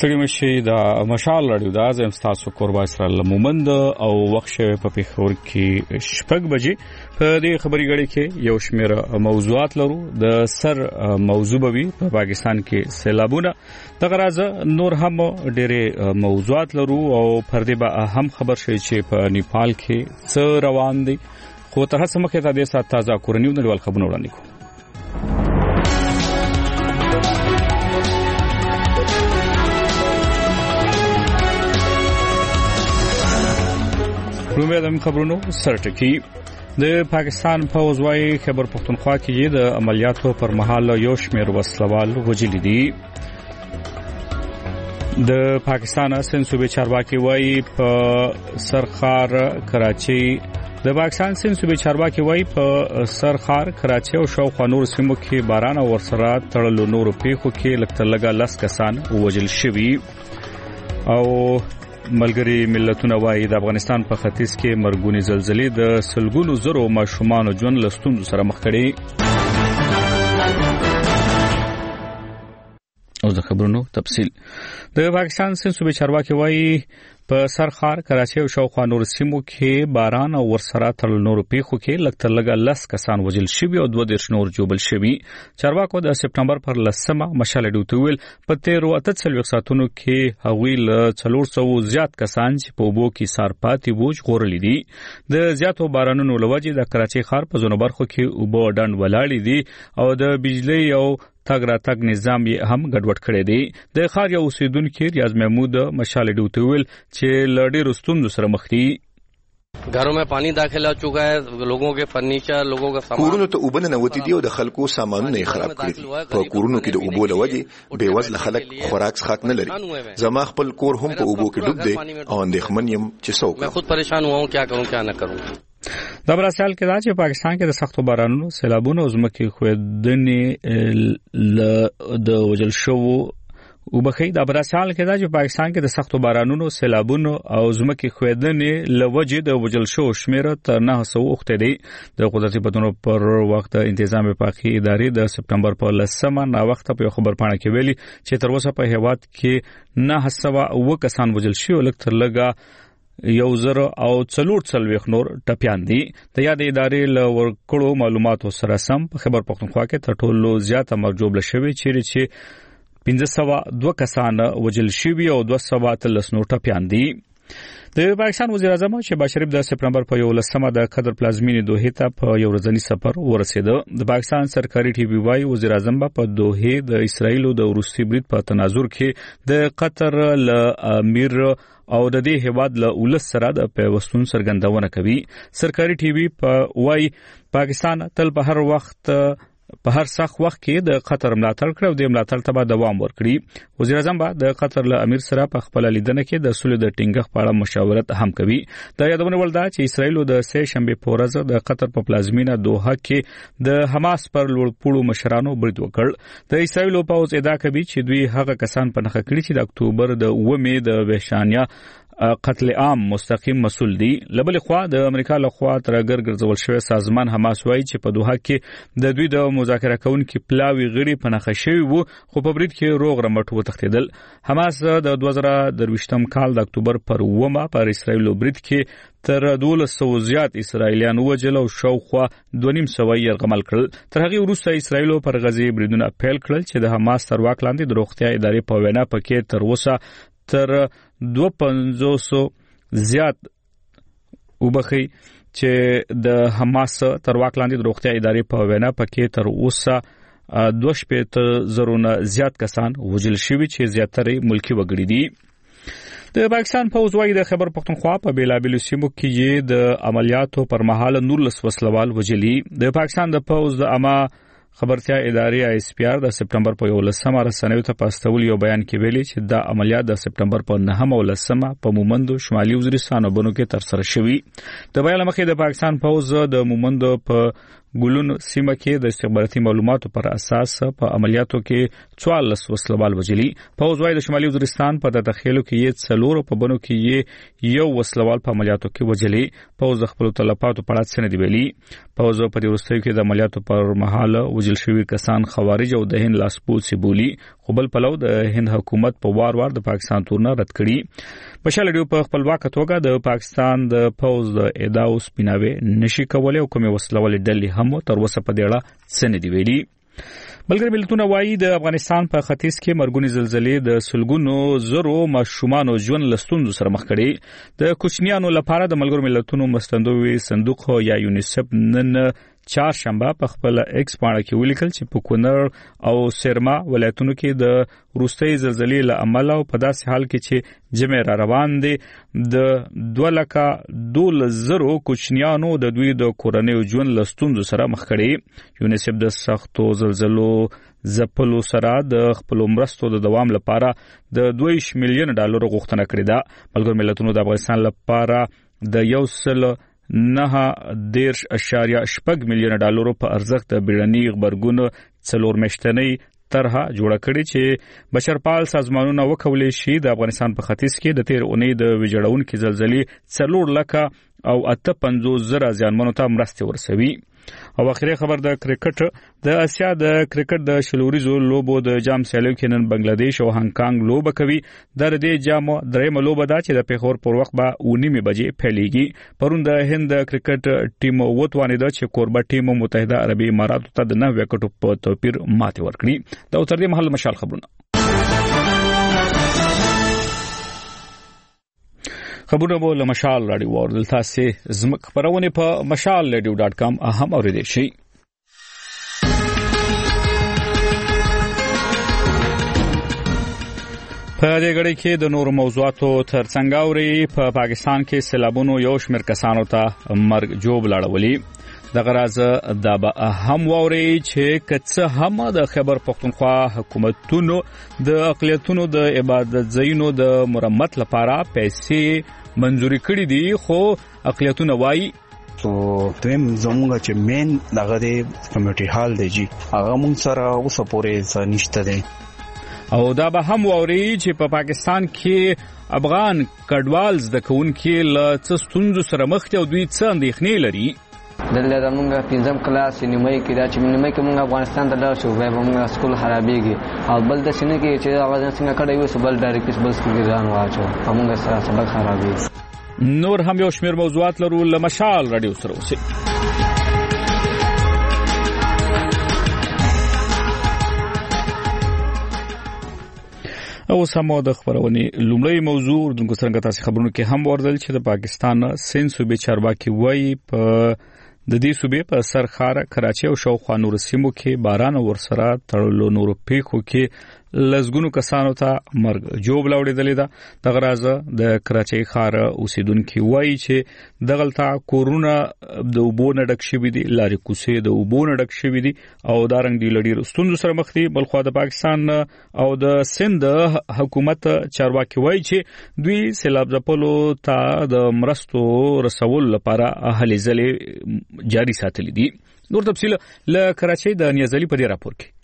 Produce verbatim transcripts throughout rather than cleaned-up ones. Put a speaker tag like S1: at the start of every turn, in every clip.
S1: ستړي مشي د مشال رادیو د ازم تاسو قربا اسرائیل مومند او وخت شوی په پیښور کې شپږ بجې په دې خبري غړي کې یو شمېر موضوعات لرو د سر موضوع به په پاکستان کې سیلابونه د غراز نور هم ډېرې موضوعات لرو او پر دې به هم خبر شي چې په نیپال کې څه روان دي خو تر هڅه مخه ته د سات تازه کورنیو نړیوال خبرونه وړاندې کوو. رومیا د خبرونو سرټکی د پاکستان فوج وايي خیبر پختونخوا کې د عملیاتو پر مهال یو شمېر وسلوال وژل دي. د پاکستان سند صوبې چارواکي وايي په سرخار کراچي د پاکستان سند صوبې چارواکي وايي په سرخار کراچي او شاوخوا نور سیمو کې باران او ورسره تړلو نور پیښو کې لکه لګا لس کسان وژل شوي او ملګری ملتونه وايي د افغانستان په ختیځ کې مرګونی زلزلې د سلګونو زرو ماشومان ژوند له ستونزو سره مخ کړي. او د خبرونو تفصیل د پاکستان سند صوبې چارواکي وايي په سرخار کراچي او شاوخوا نور سیمو کې باران او ورسره تړل نور پیښو کې لکه لګا لس کسان وژل شوي او دوه دیرش نور جوبل شوي. چارواکو د سپټمبر پر لسمه مشال ډوتویل په تیرو اته څلوېښت ساعتونو کې هغوی له څلور سوو زیات کسان چې په اوبو کې سار پاتې وو ژغورلي دي. د زیاتو بارانونو له وجې د کراچي ښار په ځینو برخو کې اوبه ډنډ ولاړې دي او د بجلۍ او تګ را تګ نظام یې هم ګډوډ کړی دی. د ښار یو اوسیدونکي ریاض محمود مشال ډوتویل چې له ډېرو ستونزو سره مخ دي.
S2: घरों में पानी दाखिल हो चुका है, लोगों के फर्नीचर, लोगों का सामान
S3: کورونو ته اوبه ننوتې دي او د خلکو سامانونه یې خراب کړي دي. په کورونو کې د اوبو له وجې بې وزله خلک خوراک څښاک نه لري. زما خپل کور هم په اوبو کې ډوب دی او اندېښمن یم چې څه وکړم.
S2: मैं खुद परेशान हुआ हूँ, क्या करूँ क्या न करूँ.
S1: د براسیال کې دا چې پاکستان کې د سختو بارانونو سیلابونو او ځمکې ښویدنې د وژل شوو وبخې د براسیال کې دا چې پاکستان کې د سختو بارانونو سیلابونو او ځمکې ښویدنې له وجې د وژل شوو شمېر تر نه سوه اوښتی دی. د قدرتي بدلونونو پر وخت انتظام وفاقي ادارې د سپټمبر په لسمه ناوخته په خبر پاڼه کې ویلي چې تر اوسه په هیواد کې نه سوه اوه کسان وژل شوي او لږ تر لږه یو زر او څلور څلوېښت نور ټپیان دي. د یادې ادارې له ورکړو معلوماتو سره سم په خیبر پختونخوا کې تر ټولو زیاته مرګ ژوبله شوي چیرې چې پنځه سوه دوه کسان وژل شوي او دوه سوه اتلس نور ټپیان دي. د پاکستان وزیر اعظم شهباز شریف د سپټمبر په یولسمه د قطر پلازمینې دوحې ته په یو ورځني سفر ورسېده. د پاکستان سرکاري ټي وي وايي وزیر اعظم په دوحې د اسرایل د روسي برید په تناظر کې د قطر له امیر او د دې هیواد له ولس سره د پیوستون څرګندونه کوي. سرکاري ټي وي په وايي پاکستان تل په هر وخت په هر سخت وخت کې د قطر ملاتړ کړو او د ملاتړ ته به دوام ورکړي. وزیر اعظم به د قطر له امیر سره په خپل لیدنه کې د سولې د ټینګښت په اړه مشاورت هم کوي. دا یادونه ول ده چې اسرایل د سه شنبه په ورځ د قطر په پلازمینه دوحه کې د حماس پر لوړپوړو مشرانو برید وکړ. د اسرایل په اوس ادعا کوي چې دوی هغه کسان په نخښه کړي چې د اکتوبر د اوومې د وحشیانه قتل عام مستقیم مسؤل دي. لبل خوا د امریکا له خوا ترګر ګرځول شوی سازمان حماس وايي چې په دوحه کې د دوی د مذاکره کوونکو پلاوی غړي په نخښه شوی وو خو په برید کې روغ رمټ وتښتیدل. حماس د دوه زره درویشتم کال د اکتوبر پر اوومه پر اسرایل برید کې تر دولس سوه زیات اسرایلیان وژل او شاوخوا دوه نیم سوه یرغمل کړل. تر هغې وروسته اسرایل پر غزې بریدونه پیل کړل چې د حماس تر واک لاندې د روغتیا ادارې په وینا پکې تر اوسه تر دوه پنځوسو زیات وبخي چې د حماس تر واک لاندې د روغتیا ادارې په وینا پکې تر اوسه دوه شپېته زرونه زیات کسان وژل شوي چې زیاتره ملکی وګړي دي. د پاکستان فوج وايي د خیبر پختونخوا په بیلابیلو سیمو کې د عملیاتو پر مهال نورلس وسلوال وژلي. د پاکستان د فوج د عامه خبرتیا ادارې آی اس پی آر د سپټمبر په یولسمه رسنیو ته په استول یو بیان کې ویلي چې دا عملیات د سپټمبر په نهمه او لسمه په مومندو شمالي وزیرستان او بنو کې ترسره شوي. د بیان مخې د پاکستان فوج د مومندو په ګلون سیمه کې د استخباراتي معلوماتو پر اساس په عملیاتو کې څوارلس وسلوال وژلي. فوج وايي د شمالي وزیرستان په داخلو کې یې څلور په بنو کې یو وسلوال په عملیاتو کې وژلي. فوج د خپل تلفاتو په اړه څه نه دی ویلي. فوج په دې وروستیو کې د عملیاتو پر مهال وژل شوي کسان خوارج او دهن لاسپوڅي بولی خو بل پلو د هند حکومت په وار وار د پاکستان تورونه رد کړي. بشال ډیو په خپلواک توګه د پاکستان د پوز د اداو سپیناوي نشي کولای او کومه وسلوالې ډلې هم تر اوسه په دې اړه څه نه دی ویلي. ملګری ملتونه وایي د افغانستان په ختیځ کې مرګونی زلزلې د سلګونو زرو ماشومانو ژوند له ستونزو سره مخ کړي. د کوچنیانو لپاره د ملګرو ملتونو مرستندوی صندوق یا یونیسف نن چهارشنبه په خپل ایکس باندې کې ولیکل چې په کونړ او سرما ولایتونو کې د وروستۍ زلزلې له امله او په داسې حال کې چې جمع را روان دي د دوه لکه دولس زرو کوچنیانو د دوی د کورنۍ ژوند له ستونزو سره مخ کړي. یونیسف د سختو زلزلو ځپلو سره د خپل مرستو د دوام لپاره د دوه میلیون ډالر غوښتنه کړې ده. ملګرو ملتونو د افغانستان لپاره د یو سل نه دیرش اشاریه شپږ میلیون ډالر په ارزښت د بیړني خبرګون څلور میاشتنۍ طرحه جوړه کړې چې بشرپال سازمانونه وکولای شي د افغانستان په ختیځ کې د تیر اونۍ د ویجاړونکو زلزلې څلور لکه او اته پنځوس زره ځانمنو ته مرستې ورسوي. او اخیری خبر د کرکټ د اسیا د کرکټ د شلوريزو لوبو د جام سیالیو کې نن بنگلاديش او هانګ کانګ لوبه کوي. د دې جام درېمه لوبه ده چې د پیښور پر وخت به اونیمه بجې پیلېږي. پرون د هند کرکټ ټیم وټوانیده چې کوربه ټیم متحده عربي اماراتو ته د نه وکټو په توپیر ماتې ورکړي. دا تر دې محل مشال خبرونه خبرونه بو له مشال رادیو ورل تاسو زمک خبرونه په مشال رادیو ډاټ کام اهم اوریدئ شئ. په دې غړي کې د نور موضوعاتو ترڅنګ اوري په پا پاکستان کې سیلابونو یو شمېر کسانو ته مرګ جوړ لاړولي. د غراز د به هم ووري چې کڅ هم د خبر پښتونخوا حکومتونو د اقلیتونو د عبادت ځایونو د مرمت لپاره پیسې منځوري کړې دي خو اقلیتونه وایي
S4: سو دویم زموږ چې مین دغه د کمیټي حال دی جی هغه مونږ سره اوسه پورې نشته دی.
S1: او دا به هم ووري چې په پا پاکستان کې افغان کډوال زده کوونکي له څه ستونزو سره مخ دي او دوی څه اندېښنې لري.
S5: دلته زمونږ پنځم کلاس نیمه کې دا چې نیمه کې موږ افغانستان ته لاړ شو بیا به موږ سکول خرابېږي او بل د سینې کې چې هغه څنګه کړی وي بل ډایرکټ بل سکول کې ځان واچو موږ سره سبق خرابېږي.
S1: نور هم یو شمېر موضوعات لرو له مشال رادیو سره اوسئ. او سمو د خبرونې لومړی موضوع د څنګه تاسو خبرونو کې هم وردل چې د پاکستان سین صوبې چارواکي وایي په د دې صوبې په سرخاره کراچي او شاوخوا نور سیمو کې باران ورسره تړلو نور پیښو کې لزګونو کسانو ته مرګ جوړ لاوړېدلې ده. د غرازه د کراچي ښار اوسیدونکو وایي چې دغلطه کورونا د وبو نه ډک شوی دي لارې کوسې د وبو نه ډک شوی دي او دارنګ دی لړۍ ستونزو سره مخ دي. بلخو د پاکستان او د سند حکومت چارواکي وایي چې دوی سیلاب ځپلو ته د مرستو رسول لپاره هلې ځلې جاری ساتلې دي. نور تفصیل له کراچي د نیازلي په دې راپور کې.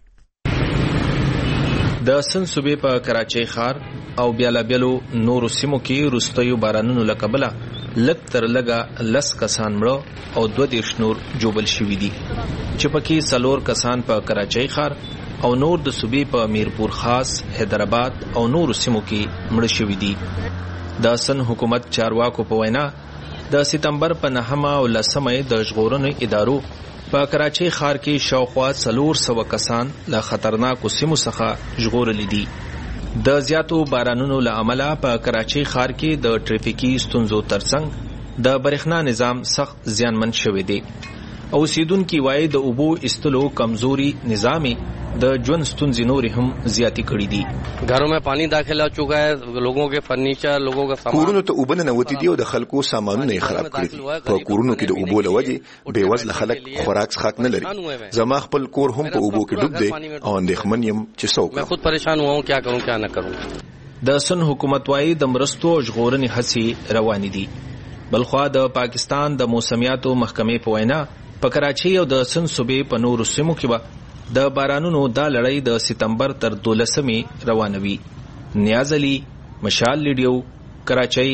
S6: د سن صوبې په کراچي ښار او بیالابیلو نورو سیمو کې وروستیو بارانونو له کبله لږ تر لږه لس کسان مړه او دوه دېرش نور جوبل شوي دي چې پکې څلور کسان په کراچي ښار او نور د صوبې په میرپور خاص حیدرآباد او نورو سیمو کې مړه شوي دي. د سن حکومت چارواکو په وینا د سپتمبر په نهمه او لسمه د ژغورنې ادارو په کراچي ښار کې شاوخوا څلور سوه کسان له خطرناکو سیمو څخه ژغورل دي. د زیاتو بارانونو له امله په کراچي ښار کې د ټریفیکي ستونزو ترڅنګ د برېښنا نظام سخت زیانمن شوی دی. اوسیدونکي وایي د اوبو استلو کمزوري نظامي د ژوند ستونزې نورې هم زیاتې کړې دي.
S2: घरों में पानी दाखिल हो चुका है, लोगों के फर्नीचर, लोगों का सामान
S3: کورونو ته اوبه ننوتې دي او د خلکو سامانونه یې خراب کړي دي. په کورونو کې د اوبو له وجې بې وزله خلک خوراک څښاک نه لري. زما خپل کور هم په اوبو کې ډوب دی او اندېښمن یم چې څه وکړم.
S2: मैं खुद परेशान हुआ हूँ, क्या करूँ क्या न करूँ.
S6: د سن حکومت وايي د مرستو او ژغورنې هڅې روانې دي. بلخوا د پاکستان د موسمیاتو محکمې په وینا په کراچي او د سن صوبې په نورو سیمو کې به د بارانونو دا لړۍ د سپتمبر تر دولسمې روانوي. نیاز علي, مشال ریډیو, کراچي.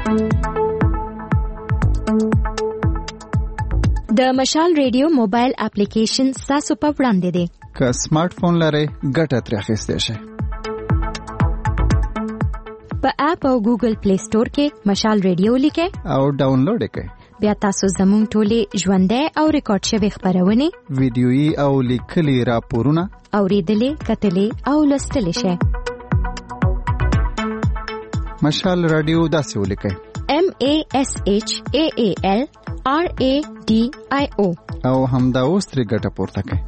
S7: د مشال ریډیو موبایل اپلیکیشن تاسو په وړاندې دی.
S8: که سمارټ فون لرئ ګټه ترې اخیستی شئ.
S7: په اپ او ګوګل پلی سٹور کې مشال ریډیو لیکئ
S8: او ډاونلوډ کړئ.
S7: بیا تاسو زموږ ټولې ژوندۍ او ریکارډ شوی خبرونه
S8: ویډیويي او لیکلي راپورونه
S7: اوریدلې کتلې او لوستلې شئ.
S8: مشال رادیو داسې ولیکئ:
S7: M A S H A A L R A D I O
S8: او همدا اوس ترې ګټه پورته کړئ.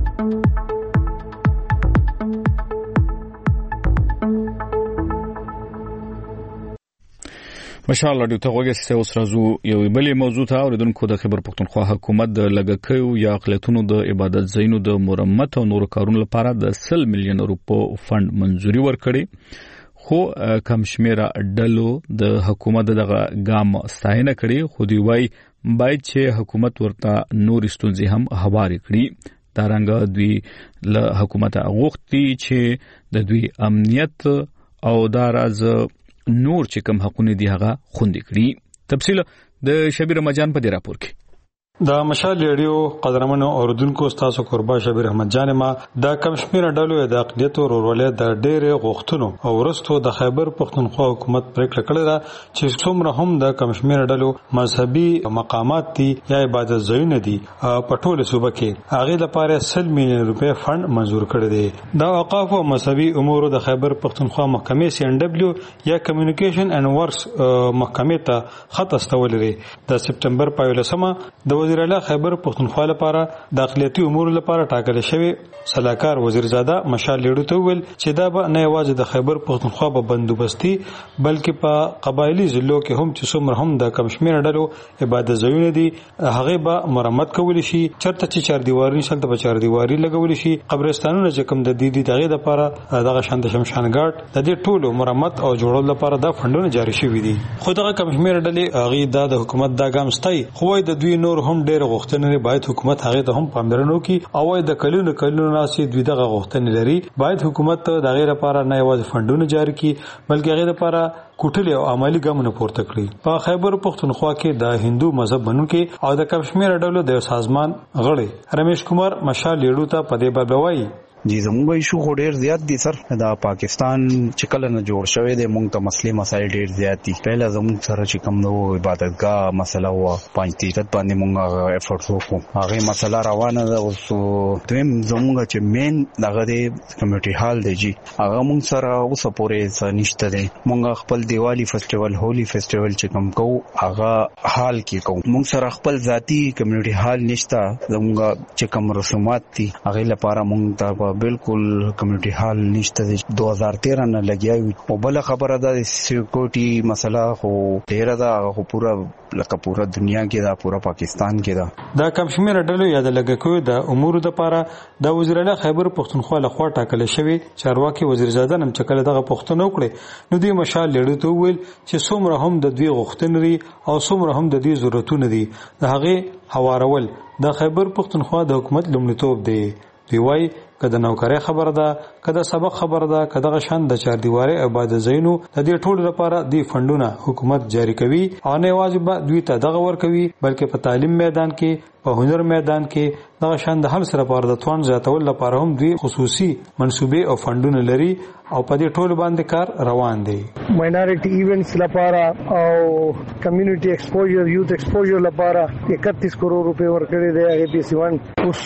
S1: مشال رادیو ته وګورئ. اوس راځو یو بلې موضوع ته. اوریدونکو د خیبر پختونخوا حکومت د لګکیو یا اقلیتونو د عبادت ځایونو د مرمت او نور کارونو لپاره د سل میلیون روپو فند منځوري ورکړي، خو کم شمیره ډلو د حکومت دغه ګام ستاینه کړي، خو دی وای باید چې حکومت ورته نور ستونزې هم هواري کړي. دا رنګه دوی له حکومت غوښتي چې د دوی امنیت او دا راز نور چې کوم حقونه دي هغه خوندي کړي. تفصیل د شبیر مجان په دې راپور کې.
S9: دا مشال ریډیو قدرمنو اوردونکو تاسو قربا شبیر احمد جان ما دا کم شمیر ډلو د اقلیت او ورولې د ډېر غوښتنو او ورستو د خیبر پختونخوا حکومت پریکړه کړې ده چې څومره هم د کم شمیر ډلو مذهبي مقامات دي یا عبادت ځایونه دي په ټوله صوبه کې هغه لپاره سل میلیون روپے فند منزور کړی دی. دا اوقاف او مذهبي امور د خیبر پختونخوا محکمې سی ان ډبلیو یا کمیونیکیشن اینڈ ورکس محکمې ته خط استول لري. د سپټمبر په ولسمه د وزیر اعلی خیبر پختونخوا لپاره د اقلیتي امور لپاره ټاکل شوی صلاحکار وزیرزاده مشال لیډو ته ویل چې دا به نه یوازې د خیبر پختونخوا په بندوبستي بلکې په قبایلی ضلعو کې هم چې څومره هم د کم شمیر ډلو عبادت ځایونه دي هغه به مرمت کولی شي. چرته چې چار دیواری شلته په چار دیواری لګول شي. قبرستانونه چې کوم د دې دغه لپاره دغه شانت شمشان ګارد د دې ټولو مرمت او جوړول لپاره د فندونو جاری شوی دي. خو دغه کم شمیر ډلې هغه د حکومت دا ګام ستای خو د دوی نور هم ډېر غوښتنې باید حکومت هغه ته هم پاملرنه وکړي او د کلونو کلونو ناسي دوی دغه غوښتنې لري. باید حکومت د غیر لپاره نه یوازې فندونه جاری کړي بلکې هغه لپاره کوټلې او عملی ګامونه پورته کړي. په خیبر پختونخوا کې د هندو مذهب بنونکي او د کم شمیر ډلو د سازمان غړي رمیش کمار مشال لیډو ته په دې باب وایي
S4: جی زموږ ایشو خو ډیر زیات دي سر. دا پاکستان چې کله نه جوړ شوی دی موږ ته مسلې مسایل ډیر زیات دي. پهله زموږ سره چې کوم نو عبادتګاه مسله و پنځه تیرت باندې موږ افورټ وکړو هغه مسله روانه ده. اوس دویم زموږ چې مین دغه دی کمیټي هال دی جی هغه موږ سره اوس پورې نشته دی. موږ خپل دیوالی فیسټیوال هولي فیسټیوال چې کوم کو هغه حال کې کو موږ سره خپل ذاتی کمیټي هال نشته. زموږ چې کوم رسومات دي هغه لپاره موږ ته بالکل کمیونټي هال نشته. دو هزار تیرہ نه لګیاوي او بل خبره ده سکیورټي مسله خو ډیر ده خو پورا لکه پورا دنیا کې ده پورا پاکستان کې ده.
S9: دا کم شمیر ډلو یا د لګکوي د امور لپاره د وزیر اعلی خیبر پختونخوا لخوا ټاکل شوی چارواکي وزیرزاده نم چکل دغه پښتنو کړي نو دوی مشال لیډو ته ویل چې څومره هم د دوی غوښتنې او څومره هم د دوی ضرورتونه دي د هغه حوارول د خیبر پختونخوا د حکومت لومړیتوب دی. دی وای کله نوکری خبره ده کله سبق خبره ده کله غشان د چار دیواره عبادت زینو د دې ټولو لپاره دی فندونه حکومت جاری کوي او نه واجب دوی ته دغه ور کوي بلکې په تعلیم میدان کې په هنر میدان کې دغه شان د هر سره لپاره د توان زیاتول لپاره هم دوی خصوصي منسوبې او فندونه لري او په دې ټولو باندې کار روان دی.
S10: ماینورټي ایونټس لپاره او کمیونټي ایکسپوژر یوث ایکسپوژر لپاره اکتیس کروڑ روپے ورکړي دي. هغه پی سی ون اوس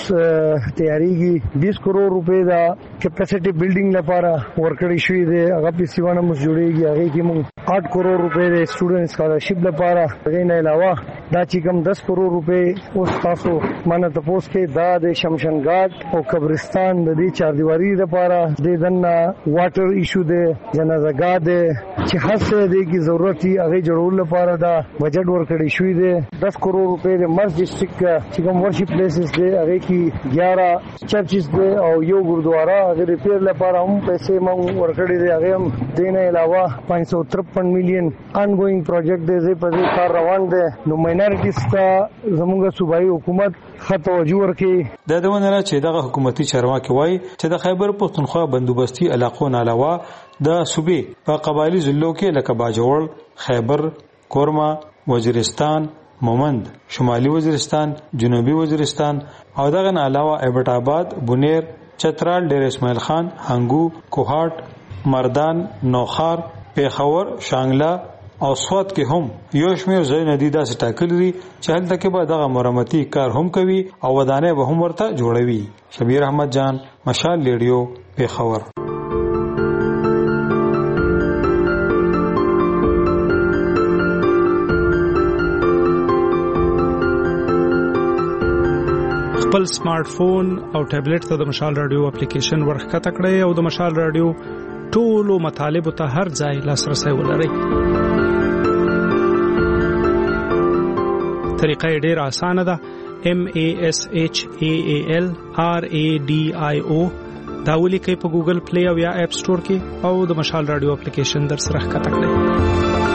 S10: تیاریږي بیس کروڑ روپے دا کیپاسټي بلډینګ لپاره ورکړي شوی دی. هغه پی سی ون هم جوړیږي. هغه کې موږ आठ کروڑ روپے د سټوډنټ سکالرشپ لپاره هغه نه علاوه دا چې کوم دس کروڑ روپے اوس تاسو مانه تاسو کې دا د شمشان ګارد او قبرستان د دې چار دیواری لپاره د دنه واټر ایشو دی جنازګاه دی چې هر څه دی کی ضرورت دی هغه جوړول لپاره دا بجټ ورکړی شوی دی. دس کروڑ روپے د مرز ډسټریکټ چې کوم ورشپ پلیسز دی هغه کې گیارہ چرچز دی او یو ګردوارا هغه ریپیر لپاره هم پیسې مونږ ورکړي دي. هغه هم دینه علاوه پانچ سو ترپن میلیون انګوینګ پروجیکټ دی چې په دې کار روان دی. نو ماینورټیز ته زموږ صوبایي حکومت خط توجه ورکړي.
S9: د دونه چې دغه حکومتي چارواکي وایي چې د خیبر پختونخوا بندوبستي علاقو نه علاوه د صوبې په قبایلی ضلعو کې لکه باجوړ، خیبر، کورما، وزیرستان، مومند، شمالي وزیرستان، جنوبي وزیرستان او دغه نه علاوه ایبټ آباد، بونیر، چترال، ډیر اسماعیل خان، هنګو، کوهاټ، مردان، نوخار، پیښور، شانګله او سوات کې هم یو شمېر ځایونه دي داسې ټاکلي دي چې هلته کې به دغه مرمتي کار هم کوي او ودانۍ به هم ورته جوړوي. شبیر احمد جان، مشال ریډیو، پیښور.
S11: خپل سمارټ فون او ټابلیټ ته د مشال رادیو اپلیکیشن ورخکته کړئ او د مشال رادیو ټولو مطالبو ته هر ځای لاسرسی ولرئ. طریقه یې ډېره اسانه ده. M A S H A A L R A D I O دا ولیکئ په ګوګل پلی او یا اپ سٹور کې او د مشال رادیو اپلیکیشن در سره ښکته کړئ.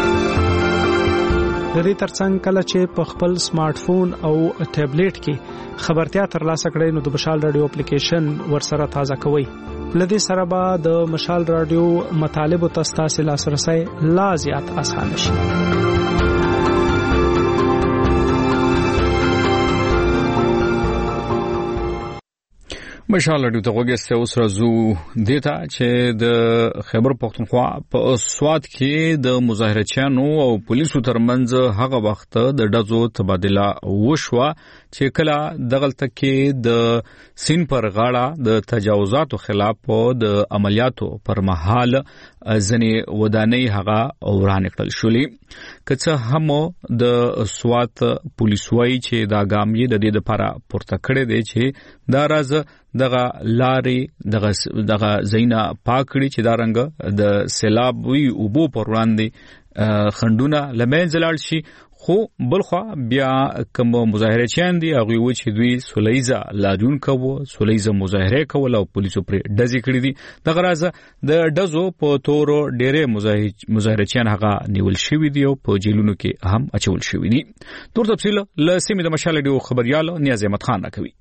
S11: د دې ترڅنګ کله چې په خپل سمارټ فون او ټابلیټ کې خبرتیا ترلاسه کړئ نو د مشال رادیو اپلیکیشن ورسره تازه کوئ. لدې سره به د مشال رادیو مطالبو ته ستاسو لاسرسی لا زیات اسانه شي.
S1: مشال رادیو ته وګورئ اوس راځو دیتا چې د خیبر پختونخوا په سوات کې د مظاهرچیانو او پولیسو ترمنځ هغه وخت د ډزو تبادله وشوه چې کله دغلته کې د سین پر غاړه د تجاوزاتو خلاف د عملیاتو پر مهال ځنې ودانۍ هغه وران کړل شولې. که څه هم د سوات پولیس وایي چې دا ګام یې د دې لپاره پورته کړی دی چې دا راز دغه لارې دغه دغه زینا پاکړي چې دا رنګ د سیلاب وی او بو پر وړاندې خندونه لمن زلال شي. خو بلخوا بیا کوم مظاهرچیان دي هغه و چې دوی سولیزه لاجون کوو سولیزه مظاهره کول او پولیسو پر ډزې کړې دي. دغه راز د ډزو په تور ډېرې مظاهرچیان هغه نیول شوی دي او په جیلونو کې هم اچول شوی دي. تور تفصیل له سیمې د مشال ډیو خبريال نیاز احمد خان راکوي.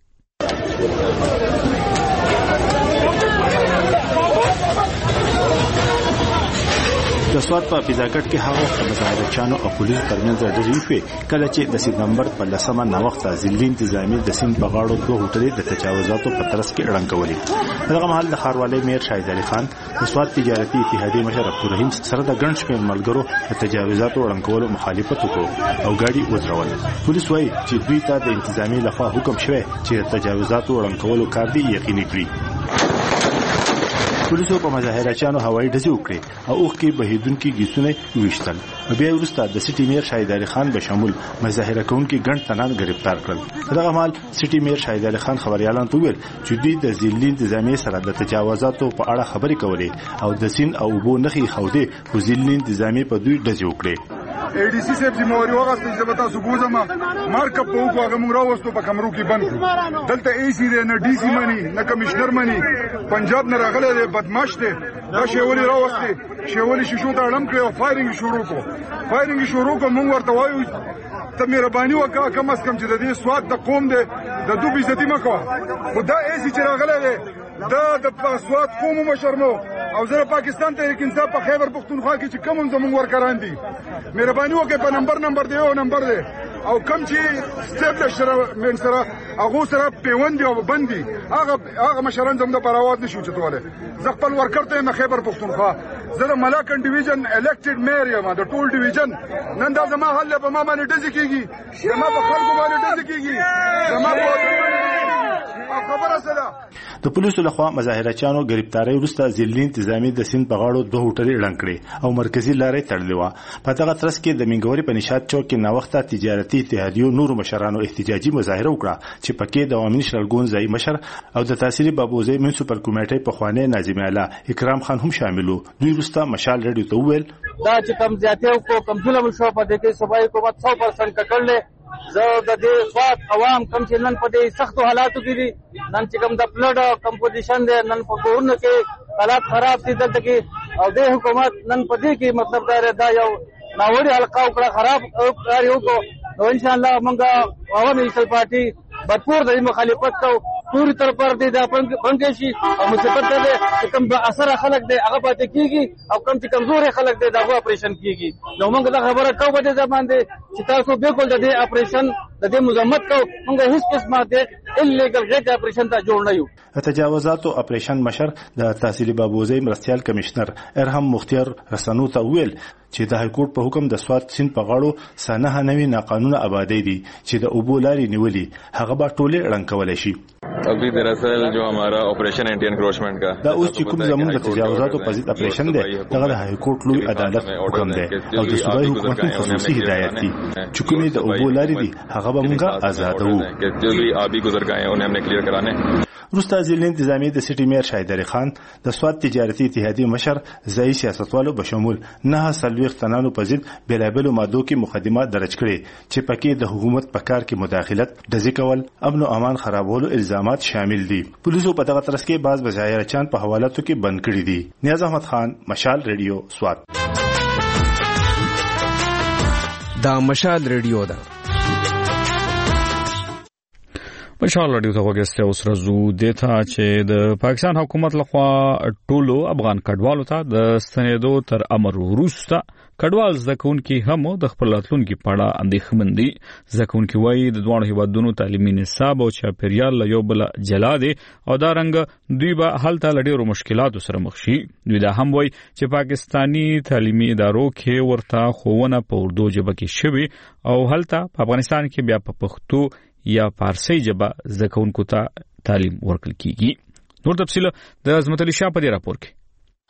S12: د سوات په پیزاکټ کې هغه وخت مظاهرچیانو او پولیسو ترمنځ ډزې وشوې کله چې د سپتمبر په لسمه ناوخته ځلې انتظامی د سیند په غاړو دوه هوټلې د تجاوزاتو په ترڅ کې اړنګ کولې. دغه مهال د ښاروالۍ میر شاهد علي خان د سوات تجارتي اتحادیې مشر عبدالرحیم سره د ګڼ شمېر ملګرو د تجاوزاتو اړنګ کولو مخالفت وکړ او ګاډي ودرول. پولیس وایي چې دوی ته د انتظامی لخوا حکم شوی چې د تجاوزاتو اړنګ کولو کار دی یقیني کړي. پولیسو په مظاهرچیانو هوایي ډزې وکړې او اوښ کې بهیدونکي ګیسونه ویشتل. بیا وروسته د سټي میر شاهد علي خان به شامل مظاهره کوونکي ګڼ تنان گرفتار کړل. په دغه مهال سټي میر شاهد علي خان خبريالانو ته وویل چې دوی د ځلې انتظامی سره د تجاوزاتو په اړه خبرې کولې او د سین او بو نخي خودې په ځلې انتظامی په دوی ډزې وکړې.
S13: اے ډي سي صاحب ذمہواری واغسته چې تاسو ګوزما مارکپ په وګو هغه موږ راوستو په کمرو کې بند کړو. دلته اي سي دی نه ډي سي مني نه کمشنر مني پنجاب نه راغلی دی بدمعش دی. دا شیولي راوستي شیولي شیشو ته اړم کړو فایرینګ شروع کو فایرینګ شروع کو موږ ورته وایو ته مهرباني وکړه کم از کم چې د دې سواد د قوم دی د دوه بیزتی مکوه. خو دا اي سي چې راغلی دی دا د سواد قوم مشرمو او زه پاکستان ته یک انصاف په خیبر پختونخوا کې چې کوم زموږ ورکران دي مهرباني وکړئ په نمبر نمبر دی او نمبر دی او کم چې سټیبلش سره من سره هغه سره پیوند او بندي هغه هغه مشران زموږ د پرواز نشو چتواله. زه خپل ورکر ته م خیبر پختونخوا زه د ملاکن ډیویژن الیکټډ میر یم د ټول ډیویژن نن دا زما حل په ما باندې ډزې کیږي زما په خلکو باندې ډزې کیږي زما په خبره سره.
S12: د پولیسو لخوا مظاهرچیانو گرفتاری وروسته ځلې انتظامی د سیند په غاړو دوه هوټلې اړنګ کړې او مرکزی لارې تړلې وه. په دغه ترڅ کې د منګوري په نشاط چوک کې ناوخته تجارتي اتحادیو نورو مشرانو احتجاجي مظاهره وکړه چې پکې د عوامي شرګون ځای مشر او د تحصیلي بابوزي منسوپر کمیټې په خوانه ناظم اعلی اکرام خان هم شاملو. دوی وروسته مشال رادیو ته وویل
S14: دا چې کم زیاتې کو کم ظلم شو په دې کې صوبایي حکومت سو پرسنټ کړل. زه د دې سواد عوام کم چې نن په دې سختو حالاتو کې دي نن چې کم د فلډ کمپوزیشن دی نن په کورونو کې حالات خراب دي دلته کې او د حکومت نن په دې کې مطلب دا یو ناوړي حلقه او خراب کار یو کو نو ان شاء الله موږ عوامي نېشنل پارټي بدپور د مخالفت کو پوری طرح پر دې د پنځه شي او مصیبت ده چې کوم به اثر خلک دی هغه پاتې کیږي او کوم چې کمزوري خلک دی دا غو اپریشن کیږي. نو موږ دا خبره کوو په دې ځبان دي چې تاسو بالکل د دې اپریشن د دې مذمت کو موږ هیڅ قسمه د انلیګل غیر اپریشن ته جوړ نه یو.
S12: تجاوزاتو اپریشن مشر د تحصیلي بابوزي مرستيال کمشنر ارهم مختار رسنو ته ویل چې د هایکورټ په حکم د سوات سیند په غاړو سنه نوي ناقانونه آبادی دي چې د اوبو لاري نیولي هغه به ټوله رنګ کول شي.
S15: ابھی دراصل جو ہمارا آپریشن اینٹی انکروچمنٹ کا
S12: دا اوس چې کوم زمون د تجاوزاتو په ضد اپریشن دی دغه د های کورټ لوی عدالت حکم دی او د صوبایي حکومت خصوصي هدایت دي چې کومې د اوبو لاري دي هغه به موږ آزادو
S15: جو بھی آبی گزر گئے ہیں انہیں ہم نے کلیئر کرانے.
S12: روستا ځل انتظامی د سټي میر شایدر خان د سواد تجارتي اتحادیه مشر ځای سیاستوالو بشمول نه سلويخ تنانو په ضد بلابلو مادو کې مقدمات درج کړي چې پکې د حکومت په کار کې مداخلت د ځکول امن او امان خرابولو الزامات شامل دي. پولیسو په دغه ترڅ کې بعض بظاهر چان په حوالاتو کې بند کړي دي. نیاز احمد خان، مشال ریډیو، سواد.
S16: دا مشال ریډیو ده.
S1: مشال رادیو ته وګورئ اوس راځو د ته چې د پاکستان حکومت لخوا ټولو افغان کډوالو ته د ستنېدو تر امر وروسته کډوال زکونکي هم د خپل راتلونکي په اړه اندېښمن دي. زکونکي وایي د دوه هیوادونو تعلیمي نصاب او چاپیریال له یو بل جلا دي او دا رنګ دوی به هلته له ډېرو مشکلاتو سره مخ شي. دوی دا هم وایي چې پاکستاني تعلیمي ادارو کې ورته ښوونه په اردو ژبه کې شوې او هلته په افغانستان کې بیا په پښتو یا فارسی ژبه زکونکو ته تعلیم ورکړل کیږي. نور تفصیل د عظمت علي شاه په دې راپور کې.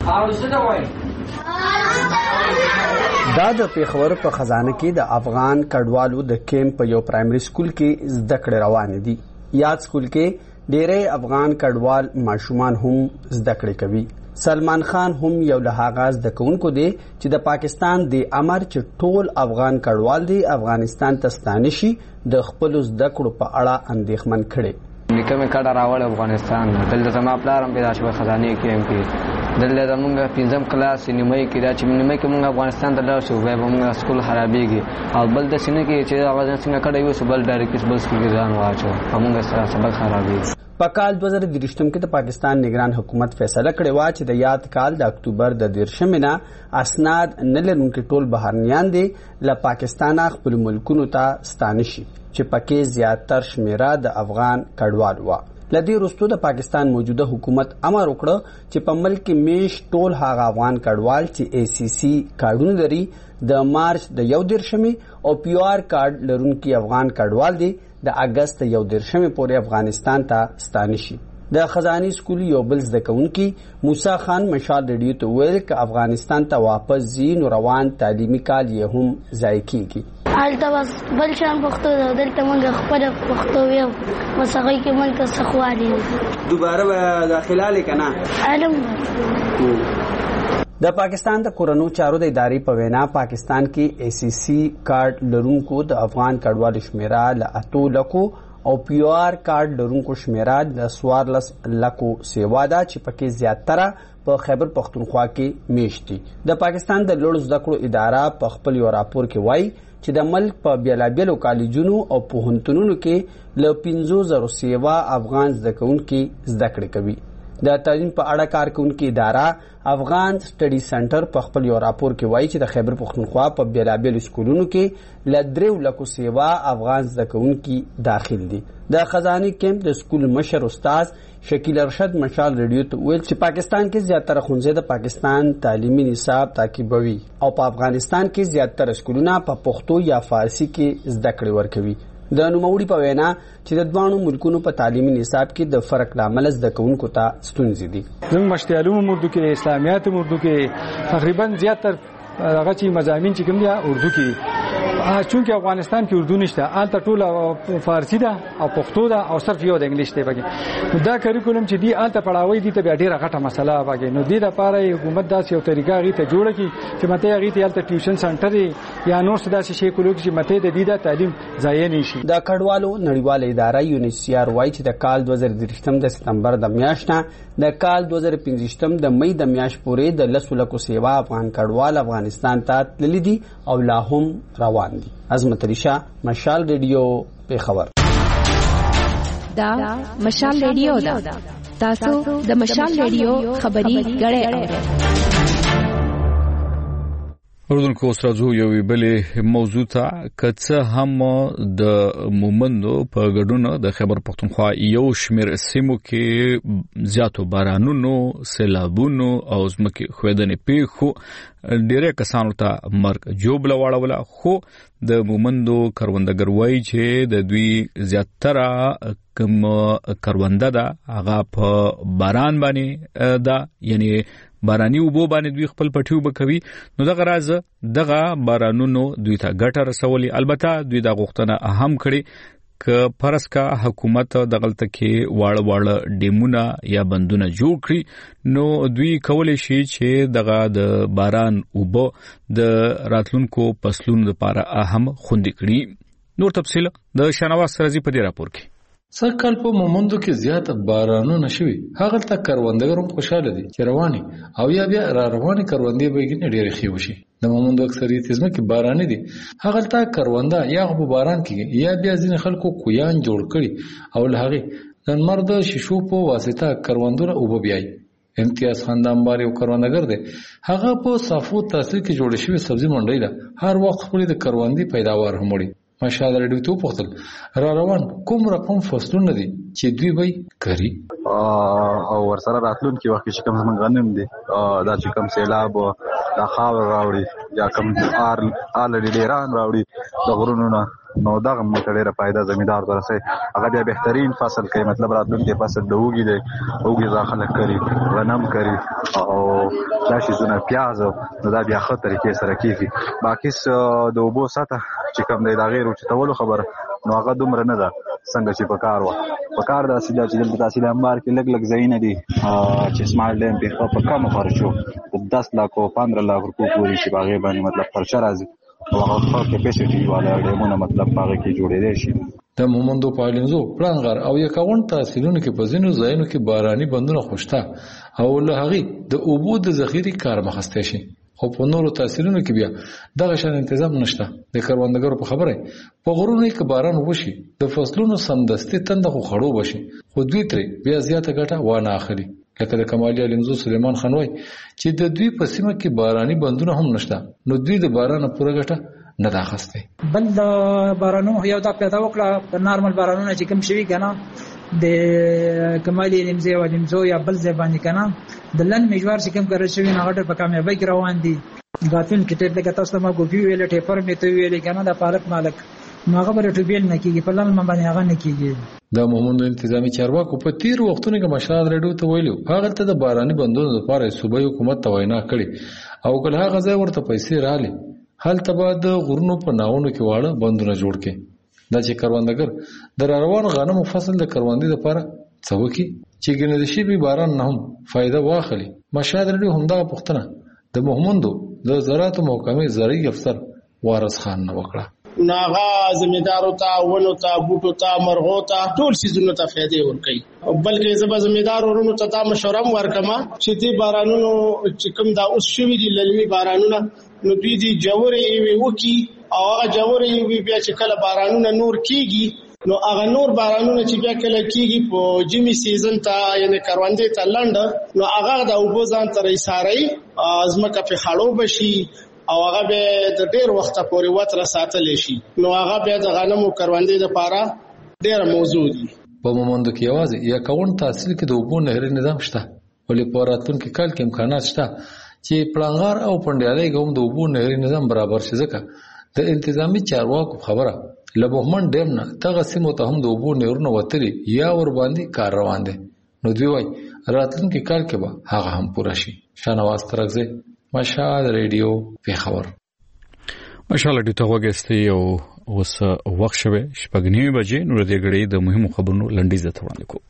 S17: دا د پیښور په خزانه کې د افغان کډوالو د کیمپ په یو پرایمري سکول کې زده کړې روانې دي. یاد سکول کې ډېری افغان کډوال ماشومان هم زده کړې کوي. سلمان خان هم یو له هغه زده کوونکو دی چې د پاکستان د امر چې ټول افغان کډوال دی افغانستان ته ستانه شي د خپل زده کړو په اړه اندېښمن کړي.
S5: نیکه مې کډه راوړ افغانستان دلته زما پلار هم پیدا شو خزانه کې کې دلته زمونږ پنځم کلاس نیمه کې دا چې نیمه کې مونږ افغانستان ته لاړ شو بیا مونږ سکول خرابېږي او بل د سینې کې چې هغه څنګه کډه یو بل ډایرکټ بل سکول کې ځان واچو مونږ سره سبق خرابېږي.
S17: په کال دوه زره دریشتم کې د پاکستان نگران حکومت فیصله کړې و چې د یاد کال د اکتوبر د دیرشم نه اسناد نه لرونکي ټول بهرنیان دي له پاکستانه خپل ملکونو ته ستانه شي چې پکې زیاتر شمیره د افغان کډوال و. لدی وروسته د پاکستان موجوده حکومت امر وکړ چې په ملک کې میش ټول هغه افغان کډوال چې ای سی سی کارډونه لري د مارچ د یو دیرشمې او پی آر کارډ لرونکي افغان کډوال دي د اگست یو دیرشمې پورې افغانستان ته ستانه شي. د خزاني سکول یو بل زده کوونکي موسی خان مشال ریډیو ته ویل چې افغانستان ته واپس ځي نو روان تعلیمي کال یې هم ضایع کیږي.
S18: هلته بس بل شان پښتو ده دلته موږ خپله پښتو ویو بس هغوی کې موږ ته څه خواري
S17: دوباره به داخله لې که نه
S18: علم.
S17: د پاکستان د کورنو چارو د ادارې په وینا پاکستان کې ای سی سی کارډ لرونکو د افغان کډوالو شمیره له اتو لکو او پی آر کارډ لرونکو شمیره د څوارلس لکو سیوا ده چې پکې زیاتره په خیبر پختونخوا کې میشت دي. د پاکستان د لوړو زده کړو اداره په خپل یو راپور کې وایي چې د ملک په بیلابیلو کالجونو او پوهنتونونو کې له پنځو زرو سیوا افغان زده کوونکي زده کړې کوي. د تعلیم په اړه کار کوونکې اداره افغان سټډي سنټر په خپل یو راپور کې وایي چې د خیبر پختونخوا په بیلابیلو سکولونو کې له دریو لکو سیوا افغان زده کوونکي داخل دي. د خزاني کیمپ د سکول مشر استاد شکیل ارشد مشال ریډیو ته ویل چې پاکستان کې زیاتره ښوونځي د پاکستان تعلیمي نصاب تعقیبوي او په افغانستان کې زیاتره سکولونه په پښتو یا فارسی کې زده کړې ورکوي. د نوموړي په وینا چې د دوانو ملکونو په تعلیمي نصاب کې د فرق لامل زده کوونکو ته ستونزې دي.
S9: زموږ مشتي علوم اردو کې اسلامیات اردو کې تقریبا زیاتر هغه چې مضامین چې کوم دي اردو کې چونکه افغانستان کې اردو نشته الته ټول فارسی ده او پښتو ده او صرف یو د انګلیش دی بګي دا کریکولم چې دی الته پڑھاوي دي ته ډیره غټه مسله بګي نو دی د پاره حکومت داسې یو طریقه غي ته جوړه کی چې مته غي ته الته ټیوشن سنټر یا نور څه داسې شي کولو چې مته د دې د تعلیم ضایع نشي.
S17: د کډوالو نړیواله اداره یو ان ایچ سی آر وايي چې د کال دوه زره دریشتم د سپتمبر د میاشتې د کال دوه زره پنځشتم د مې د میاشت پورې د لسو لکو سیوا افغان کډوال افغانستان ته تللي دي او لا هم روان دي. عظمت علي شاه، مشال ریډیو، پیښور.
S7: دا مشال ریډیو دا تاسو د مشال ریډیو خبري غړې اورئ.
S1: اردوونکو اوس راځو یوې بلې موضوع ته. که څه هم د مومندو په ګډون د خیبر پښتونخوا یو شمېر سیمو کې زیاتو بارانونو، سیلابونو او ځمکې ښویدنې پیښو ډېری کسانو ته مرګ ژوبله واړوله، خو د مومندو کروندګر وایي چې د دوی زیاتره کوم کرونده ده هغه په باران باندې ده، یعنی باراني اوبو باندې دوی خپل پټي اوبه کوي. نو دغه راز دغه بارانونو دوی ته ګټه رسولي. البته دوی دا غوښتنه هم کړې که فرض کا حکومت دغلته کې واړه واړه ډیمونه یا بندونه جوړ کړي نو دوی کولی شي چې دغه د باران اوبه د راتلونکو فصلونو لپاره اهم خوندي کړي. نور تفصیل د شنواز سرزي په دې راپور کې.
S19: سږکال په مومندو کې زیاته بارانونه شوي، هغلته کروندګر هم خوشحاله دي چې رواني او یا بیا را رواني کروندې به یې ډېرې ښې وشي. د مومندو اکثریت ځمکې باراني دي، هغلته کرونده یا په باران کې یا بیا ځینې خلکو کویان جوړ کړي او له هغې د لمر د شیشو په واسطه کروندونه اوبه بیایي. امتیاز خان د انبار یو کروندګر دی، هغه په صافو تحصیل کې جوړه شوې سبزي منډۍ ده، هر وخت خپلې د کروندې پیداوار هم وړي. ماشاءالله رډیو ته پوښتل را روان کوم رقم فصلونه دي چې دوی به کوي
S20: او ورسره راتلونکي وخت چې کوم زمونږ غنم دي دا چې کوم سیلاب دا خاور راوړي یا کوم آر آلډي ډیران راوړي د غرونو نه، نو دغه موږ ډیره فائدہ زمیندار ته رسي. هغه بیا بهترین فصل کوي، مطلب راتلونکي فصل د اوږي دی اوږي ځا خلک کوي، غنم کوي او دا شیزونه پیاز نو دا بیا ښه طریقې سره کیږي. باقي د اوبو سطح چې کوم دی دا غیر اوچتولو خبره نو هغه دومره نه ده څنګه چې په کار وه. په کار داسې ده چې دلته تحصیل انبار کې لږ لږ ځایونه دي چې سمارټ ډیم پې په کمو خرچو په دس لاکو پندره لاک روپو پورې چې په هغې باندې مطلب خرچه راځي او هغه ښه کیپیسټي والا ډیمونه مطلب په هغې کې جوړېدی شي.
S19: د مومندو په علینزو پړانغر او یکاون تحصیلونو کې په ځینو ځایونو کې باراني بندونه خوشته او له هغې د اوبو د ذخیرې کار مخستی شي، خو په نورو تحصیلونو کې بیا دغه شان تنظیم نشته. د کروندګرو په خبره په غرونو کې باران وشي د فصلونو سمدستي تنده خو خړو بشي، خو دوی ترې بیا زیاته ګټه وانه اخلي. لکه د کمالي علمزو سلیمان خان وای چې د دوی په سیمه کې باراني بندونه هم نشته، نو دوی د باران پوره ګټه نه دا اخیستی.
S21: بل د بارانو یو دا پیدا وکړه په نارمل بارانونه چې کوم شوي کنه د کمالي علمزو او علمزو یا بل ځای باندې کنه د لن میجوار چې کوم کار شوي نه غټه په کامیابی کې روان دي. غافل کې ټیپ لګا تاسو ما ګوفي ویل ټیپر می ته ویل کنه د پارک مالک ماغه بر ټوبین نه کیږي په لن باندې هغه نه کیږي.
S19: د مومندو انتظامی چارواکو په تیر وختونو کې مشال رډیو ته ویلو هغه ته د باراني بندونو لپاره صوبایي حکومت ته وینا کړي او کله هغه ځای ورته پیسې رااله هلته به د غرونو په ناونو کې واړه بندونه جوړ کړي. دا چې کروندګر د روان غنمو فصل د کروندې لپاره څه وکړي چې ګنې شي به باران نه هم فائدہ واخلي. مشال رډیو همدا پوښتنه د مومندو د زراعت محکمې زرعي افسر وارث خان نه وکړه.
S22: ناغا زمیدارو ته ونو ته بوټو ته مرغو ته ټول سيزونو ته فائدې ورکړي، بلکې زما زمیدار ورونو ته دا مشوره ورکما چې دې بارانونو چې کوم دا اوس شوي دي للمي بارانونه نو دوی دي جوړې وي وکي او هغه جوړې وي بیا چې کله بارانونه نور کیږي نو هغه نور بارانونه چې بیا کله کیږي په جمی سیزن ته یعنی کروندې ته لنډ نو هغه د اوبو ځان تر ایساري ازمکه په خړو بشي او هغه به د ډیر وخت پورې وتر ساتل شي، نو هغه به د غنمو کروندې لپاره ډیر موضوع دي.
S19: په مومندو کې یوازې یا کاون تحصیل کې د اوبو نهري نظام شته، ولې په راتلونکي کال کې امکانات شته چې پړانغار او پنډیالۍ کوم د اوبو نهري نظام برابر شي. ځکه د انتظامی چارواکو خبره له بهمن ډیم نه دغه سیمو ته هم د اوبو نهرونه وتلي یا ور باندې کار روان دي، نو دوی وایي راتلونکي کال کې به هغه هم پوره شي. شانواز ترغزه مشال ریډیو پیښور.
S1: مشال ریډیو ته وګورئ او اوس وخت شوه شپږ نیمه بجې. نور دې غړي د مهمو خبرونو لنډیز ته وړاندې کوو.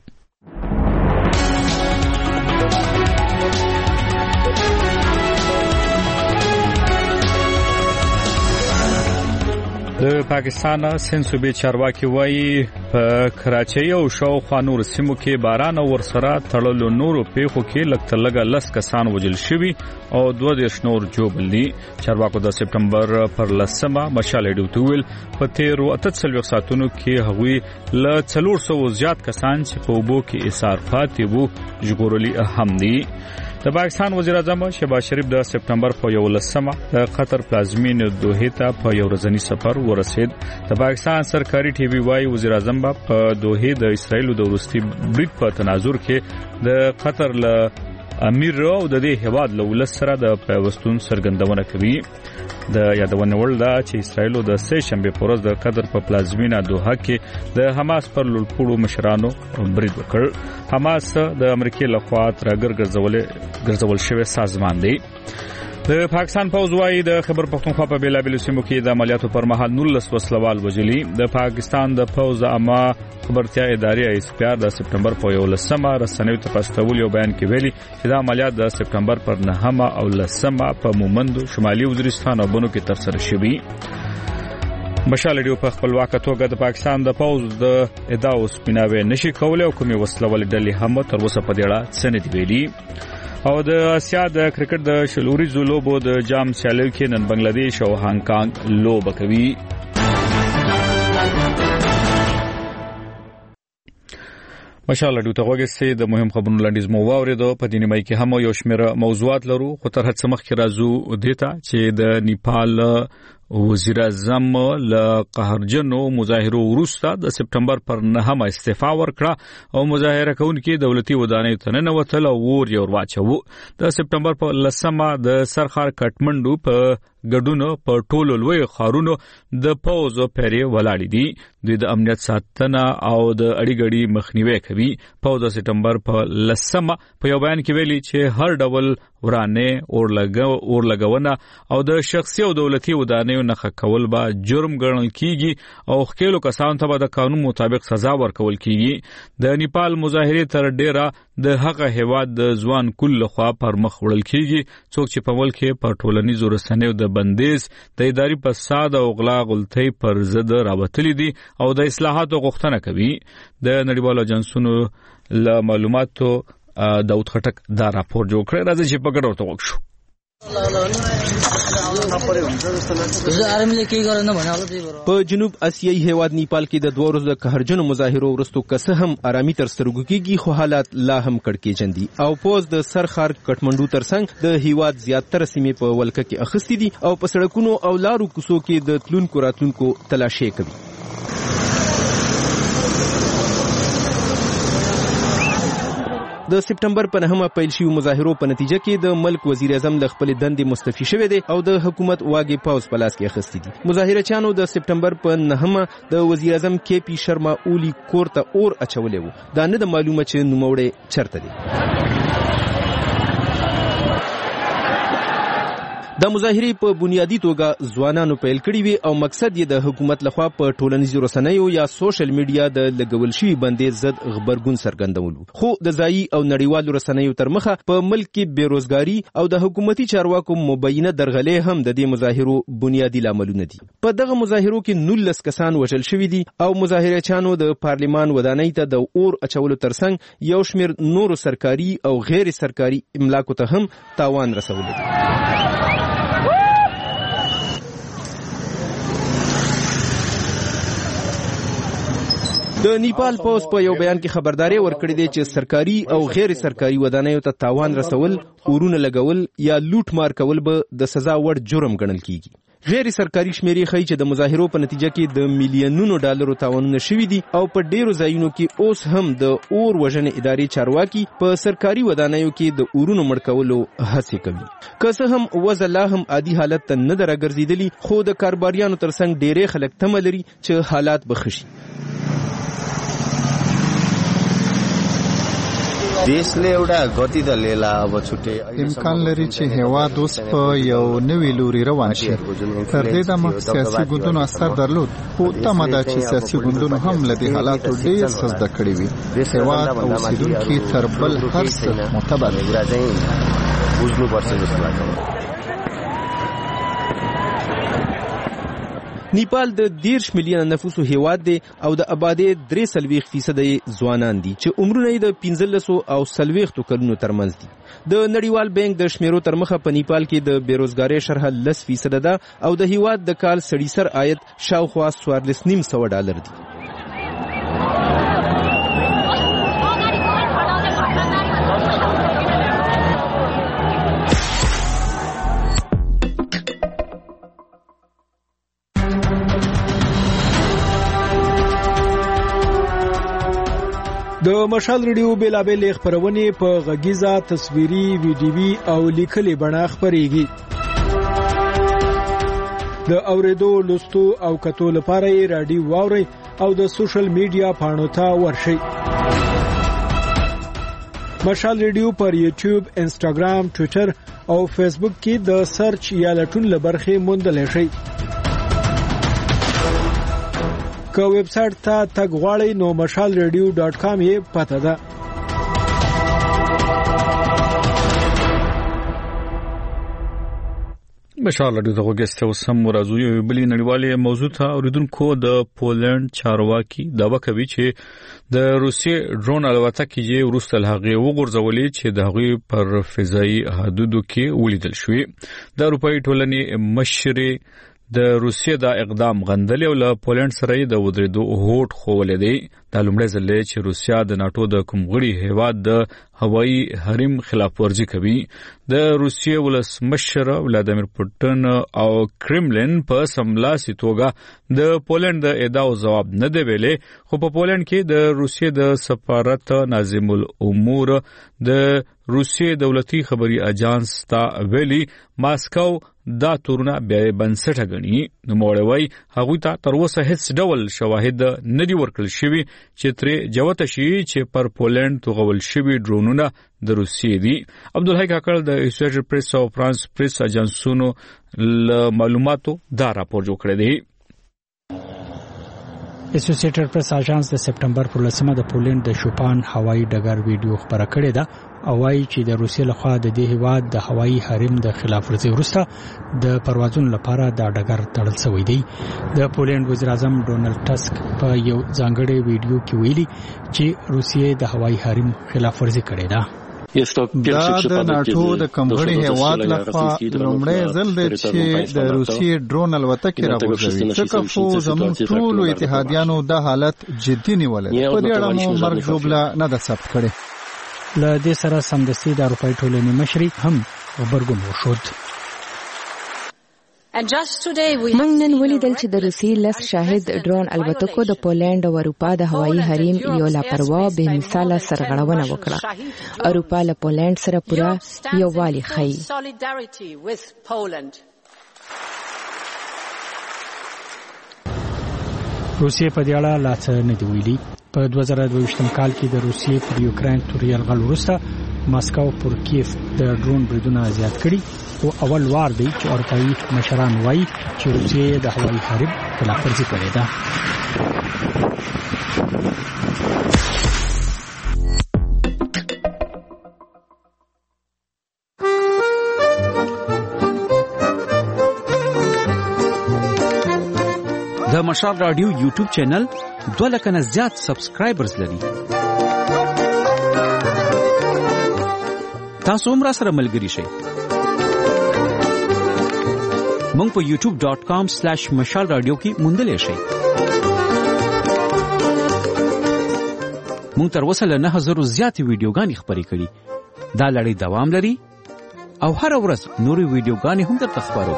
S1: د پاکستان سند صوبې چارواکي وایي په کراچۍ او شاوخوا نور سیمو کې باران او ورسره تړلو نورو پیښو کې لږ تر لږه لس کسان وژل شوي او دوه دېرش نور ژوبل دي. چارواکو د سپټمبر پر لسمه مشال ریډیو ته ویل په تیرو اته څلوېښت ساعتونو کې هغوی له څلور سوو زیات کسان چې په اوبو کې ایسار پاتې وو ژغورلي هم دي. د پاکستان وزیر اعظم شهباز شریف د سپټمبر په یولسمه د قطر پلازمین دوحه ته په یو ورځنی سفر ورسید. د پاکستان سرکاري ټي وي وايي وزیر اعظم په دوحه د اسرایل د وروستي برید په تناظر کې د قطر له امیر او د دې هواد له ولس سره د پیوستون سرګندونه کوي. د یادونه وړ ده چې اسرایل د سه شنبه په ورځ د قطر په پلازمینه دوحه کې د حماس پر لوړپوړو مشرانو برید وکړ. حماس د امریکای لخوا ترګر ګرځول ګرځول شوی سازمان دی. د پاکستان پوځ وايي د خیبر پختونخوا په بیلابیلو سیمو کې د عملیاتو پر مهال نولس وسلوال وژلي. د پاکستان د پوځ عامه خبرتیا ادارې ایس پی آر د سپټمبر په یولسمه رسنیو ته پښتول یو بیان کې ویلي چې د عملیات د سپټمبر پر نهمه او لسمه په مومند شمالي وزیرستان او بنو کې ترسره شوي. مشال ریډیو په خپلواک توګه د پاکستان د پوځ د ادعاو سپیناوي نشي کولای او کومي وسلوال ډلې هم تر اوسه په دې اړه څه نه دی ویلي. او د اسیا د کرکټ د شلوري زلوبو د جام سیالیو کې نن بنگلاديش او هانګ کانګ لوبه کوي. ماشاءالله دوی ته وګورئ د مهم خبرونو لاندې مو واوریدو. په دې نیمه کې هم یو شمېر موضوعات لرو خو تر هڅه مخکې راځو دیتا چې د نیپال وزیر اعظم له قهرجنو مظاهرو وروسته د سپټمبر پر نهمه استعفا ورکړه او مظاهره کوونکي دولتي ودانۍ ته ننوتل او ور یې ور واچوه. د سپټمبر په لسمه د سرخار کټمنډو په ګډونو په ټولو لوی خارونو د پوز پیری ولاړ دي. دوی د امنیت ساتنه او د اړیګړي مخنیوي کوي. پوز د سپټمبر په لسمه په یو بیان کې ویلي چې هر ډول ورانه اورلګو اورلګونه او د شخصي او دولتي ودانۍ نه کول به جرم ګڼل کیږي او خکېلو کسانو ته به د قانون مطابق سزا ورکول کیږي. د نیپال مظاهره تر ډیره د هغه هواد د ځوان کل لخوا پر مخ وړل کیږي څوک چې په ملک په ټولنیزو رسنیو د بندیز د اداري فساد او غلا غلطۍ پر ضد راوتلي دي او د اصلاحاتو غوښتنه کوي. د نړیوالو اجنسونو له معلوماتو داود خټک دا راپور جوړ کړی. راځي چې په ګډه ورته وګورو.
S2: په جنوب اسیایي هیواد نیپال کې د دوه ورځو د قهرجنو مظاهرو وروسته که هم آرامي تر سترګو کېږي خو حالات لا هم کړکېچن دي او پوز د سرخار کټمنډو ترڅنګ د هیواد زیاتره سیمې په ولکه کې اخیستې دي او په سړکونو او لارو کوڅو کې د تلونکو راتلونکو تلاشي کوي. د سپټمبر په نهمه پیل شوی مظاهرو په نتیجه کې د ملک وزیر اعظم له خپل دندې مستعفي شوی دی او د حکومت واګې پاوز په لاس کې اخیستې دي. مظاهره چانو د سپټمبر په نهمه د وزیر اعظم کے پی شرما اولی کور ته اور اچولې وو. دا نه د معلومه چې نوموړی چرته دی. د مظاهرې په بنیادی توګه ځوانانو پیل کړي وي او مقصد یې د حکومت لخوا په ټولنیزو رسنیو یا سوشل میډیا د لګول شوی بندیز ضد خبرګون څرګندولو. خو د ځایي او نړیوالو رسنیو تر مخه په ملک کې بیروزګاری او د حکومتي چارواکو مبینه درغلې هم د دې مظاهرو بنیادی لاملونه دي. په دغه مظاهرو کې نولس کسان وژل شوي دي او مظاهره چانو د پارلیمان ودانۍ ته د اور اچولو ترڅنګ یو شمېر نورو سرکاري او غیر سرکاري املاکو ته هم تاوان رسولی دی. د نیپال پوز په یو بیان کې خبرداري ورکړې ده چې سرکاري او غیر سرکاري ودانیو ته تاوان رسول، اورونه لګول یا لوټ مار کول به د سزا وړ جرم ګڼل کیږي. غیر سرکاري شمیرې ښیي چې د مظاهرو په نتیجه کې د میلیونونو ډالرو تاوانونه شوي دي او په ډیرو ځایونو کې اوس هم د اور وژنې ادارې چارواکي په سرکاري ودانیو کې د اورونو مړ کولو هڅې کوي. که څه هم وضع لا هم عادي حالت ته نه ده راګرځېدلې، خو د کاروباریانو ترڅنګ ډیری خلک تمه لري چې حالات به ښه شي.
S3: देशले एउटा गति त लेला अब छुट्टै
S8: امکان لري چې هیواد اوس په یو نوې لوري روان شي. تر دې دمه سیاسي ګوندونو اثر درلود، خو تمه ده چې سیاسي ګوندونو هم له دې حالاتو ډېر څه زده کړي وي. هیواد او اوسیدونکي تر بل هر څه معتبر
S3: बुझ्नुपर्छ जस्तो लाग्छ.
S2: نیپال د دیرش میلیونه نفوسو هیواد دی او د آبادی درې سلويخ فیصد ځوانان دي چې عمرونه یې د پنځلسو او سلويختو کلونو ترمنځ دي. د نړیوال بانک د شمیرو تر مخه په نیپال کې د بیروزګاری شرح لس فیصد ده او د هیواد د کال سړي سر عاید شاوخوا څوارلس نیم سوه ډالر دی.
S11: د مشال ریډیو بیلابل خبرونه په غږیزه تصویري ویډیوي او لیکلي بڼه خبريږي. د اوریدو لوستو او کتو لپاره رادیو واوري او د سوشل میډیا پاڼو ته ورشي. مشال ریډیو پر یوټیوب، انسټاګرام، ټوئیټر او فیسبوک کې د سرچ یا لټون لبرخه موندل شي. که ویب سټ ته تګ غواړئ نو مشال ریډیو ډاټ کام یې پته ده.
S1: مشال ریډیو دغه ګسته وسم مرزو یو بلی نړیواله موضوع ته اوریدونکو د پولند چارواکي داوا کوي چې د روسیې ډرون الوتکې یې وروسته هغه وګرځولې چې د هغه پر فضایي حدودو کې ولیدل شوې. د اروپאי ټولنې مشر د روسیې د اقدام غندل او له پولند سره د ودریدو هوټ خوولې دی. د لومړي ځل چې روسیا د ناتو د کومغړي هیواد د هوایي حریم خلاف ورزي کوي. د روسیې ولسمشر ولادیمیر پوتین او کرملین په سملاسي توګه د پولند د ادعاو جواب نه دی ویلي، خو په پولند کې د روسیې د سفارت ناظم الامور د روسیې دولتي خبري اجانس ته ویلي ماسکو دا تورونه بیا بنسټه غني. نو موړوي هغه ته تر اوسه هیڅ ډول شواهد نه دی ورکړل شوی چې ترې جوته شي چې پر پولند توغول شوی ډرونونه د روسیې دي. عبدالحی کاکړ د اسوسییټډ پریس او فرانس پریس اجانسونو معلوماتو دا راپور جوړ کړی دی.
S11: اسوسییټډ پریس اژانس د سپټمبر پر لسمه د پولند د شوپان هوایي ډګر ویډیو خبره کړې ده او وايي چې د روسیې لخوا د دې هیواد د هوایي حریم د خلاف ورزي وروسته د پروازونو لپاره د ډګر تړل شوی دی. د پولند وزیر اعظم ډونالد ټسک په یو ځانګړي ویډیو کې ویلي چې روسیې د هوایي حریم خلاف ورزي کړې ده.
S8: دا د ناتو د کمغړي هیواد لخوا لومړی ځل دی چې د روسیې ډرون الوتکې راغورځوي، ځکه خو زموږ ټولو اتحادیانو دا حالت جدي نیولې. په دې اړه مو مرګ ژوبله نه ده ثبت کړې.
S11: له دې سره سمدستي د اروپאי ټولنې مشري هم غبرګون وښود.
S4: موږ نن ولیدل چې د روسیې لس شاهد ډرون الوتکو د پولند او اروپا د هوایي حریم یو لاپروا بې مثاله سرغړونه وکړه. اروپا له پولند سره پوره یووالی ښیي.
S11: روسیې په دې اړه لا څه نه دی ویلي. په دوه زره دوه ویشتم کال کې د روسیې پر یوکرين تور یرغل وروسته ماسکو پر کیف د ډرون بریدونه زیات کړي او اول وار دی چې اروپאי مشران وایي چې روسیې د هوایي حریم خلاف ورزي کړې ده.
S6: د مشال رادیو یوټیوب چینل دوه لک نه زیات سبسکرایبرز لري. تاسو هم را سره ملګري شئ. مونږ په یوټیوب ډاټ کام سلیش مشال رادیو کې موندلی شئ. مونږ تر اوسه له نه زره زیاتې ویډیوګانې خپرې کړي. دا لړۍ دوام لري او هر ورځ نورې ویډیوګانې هم درته خپرو.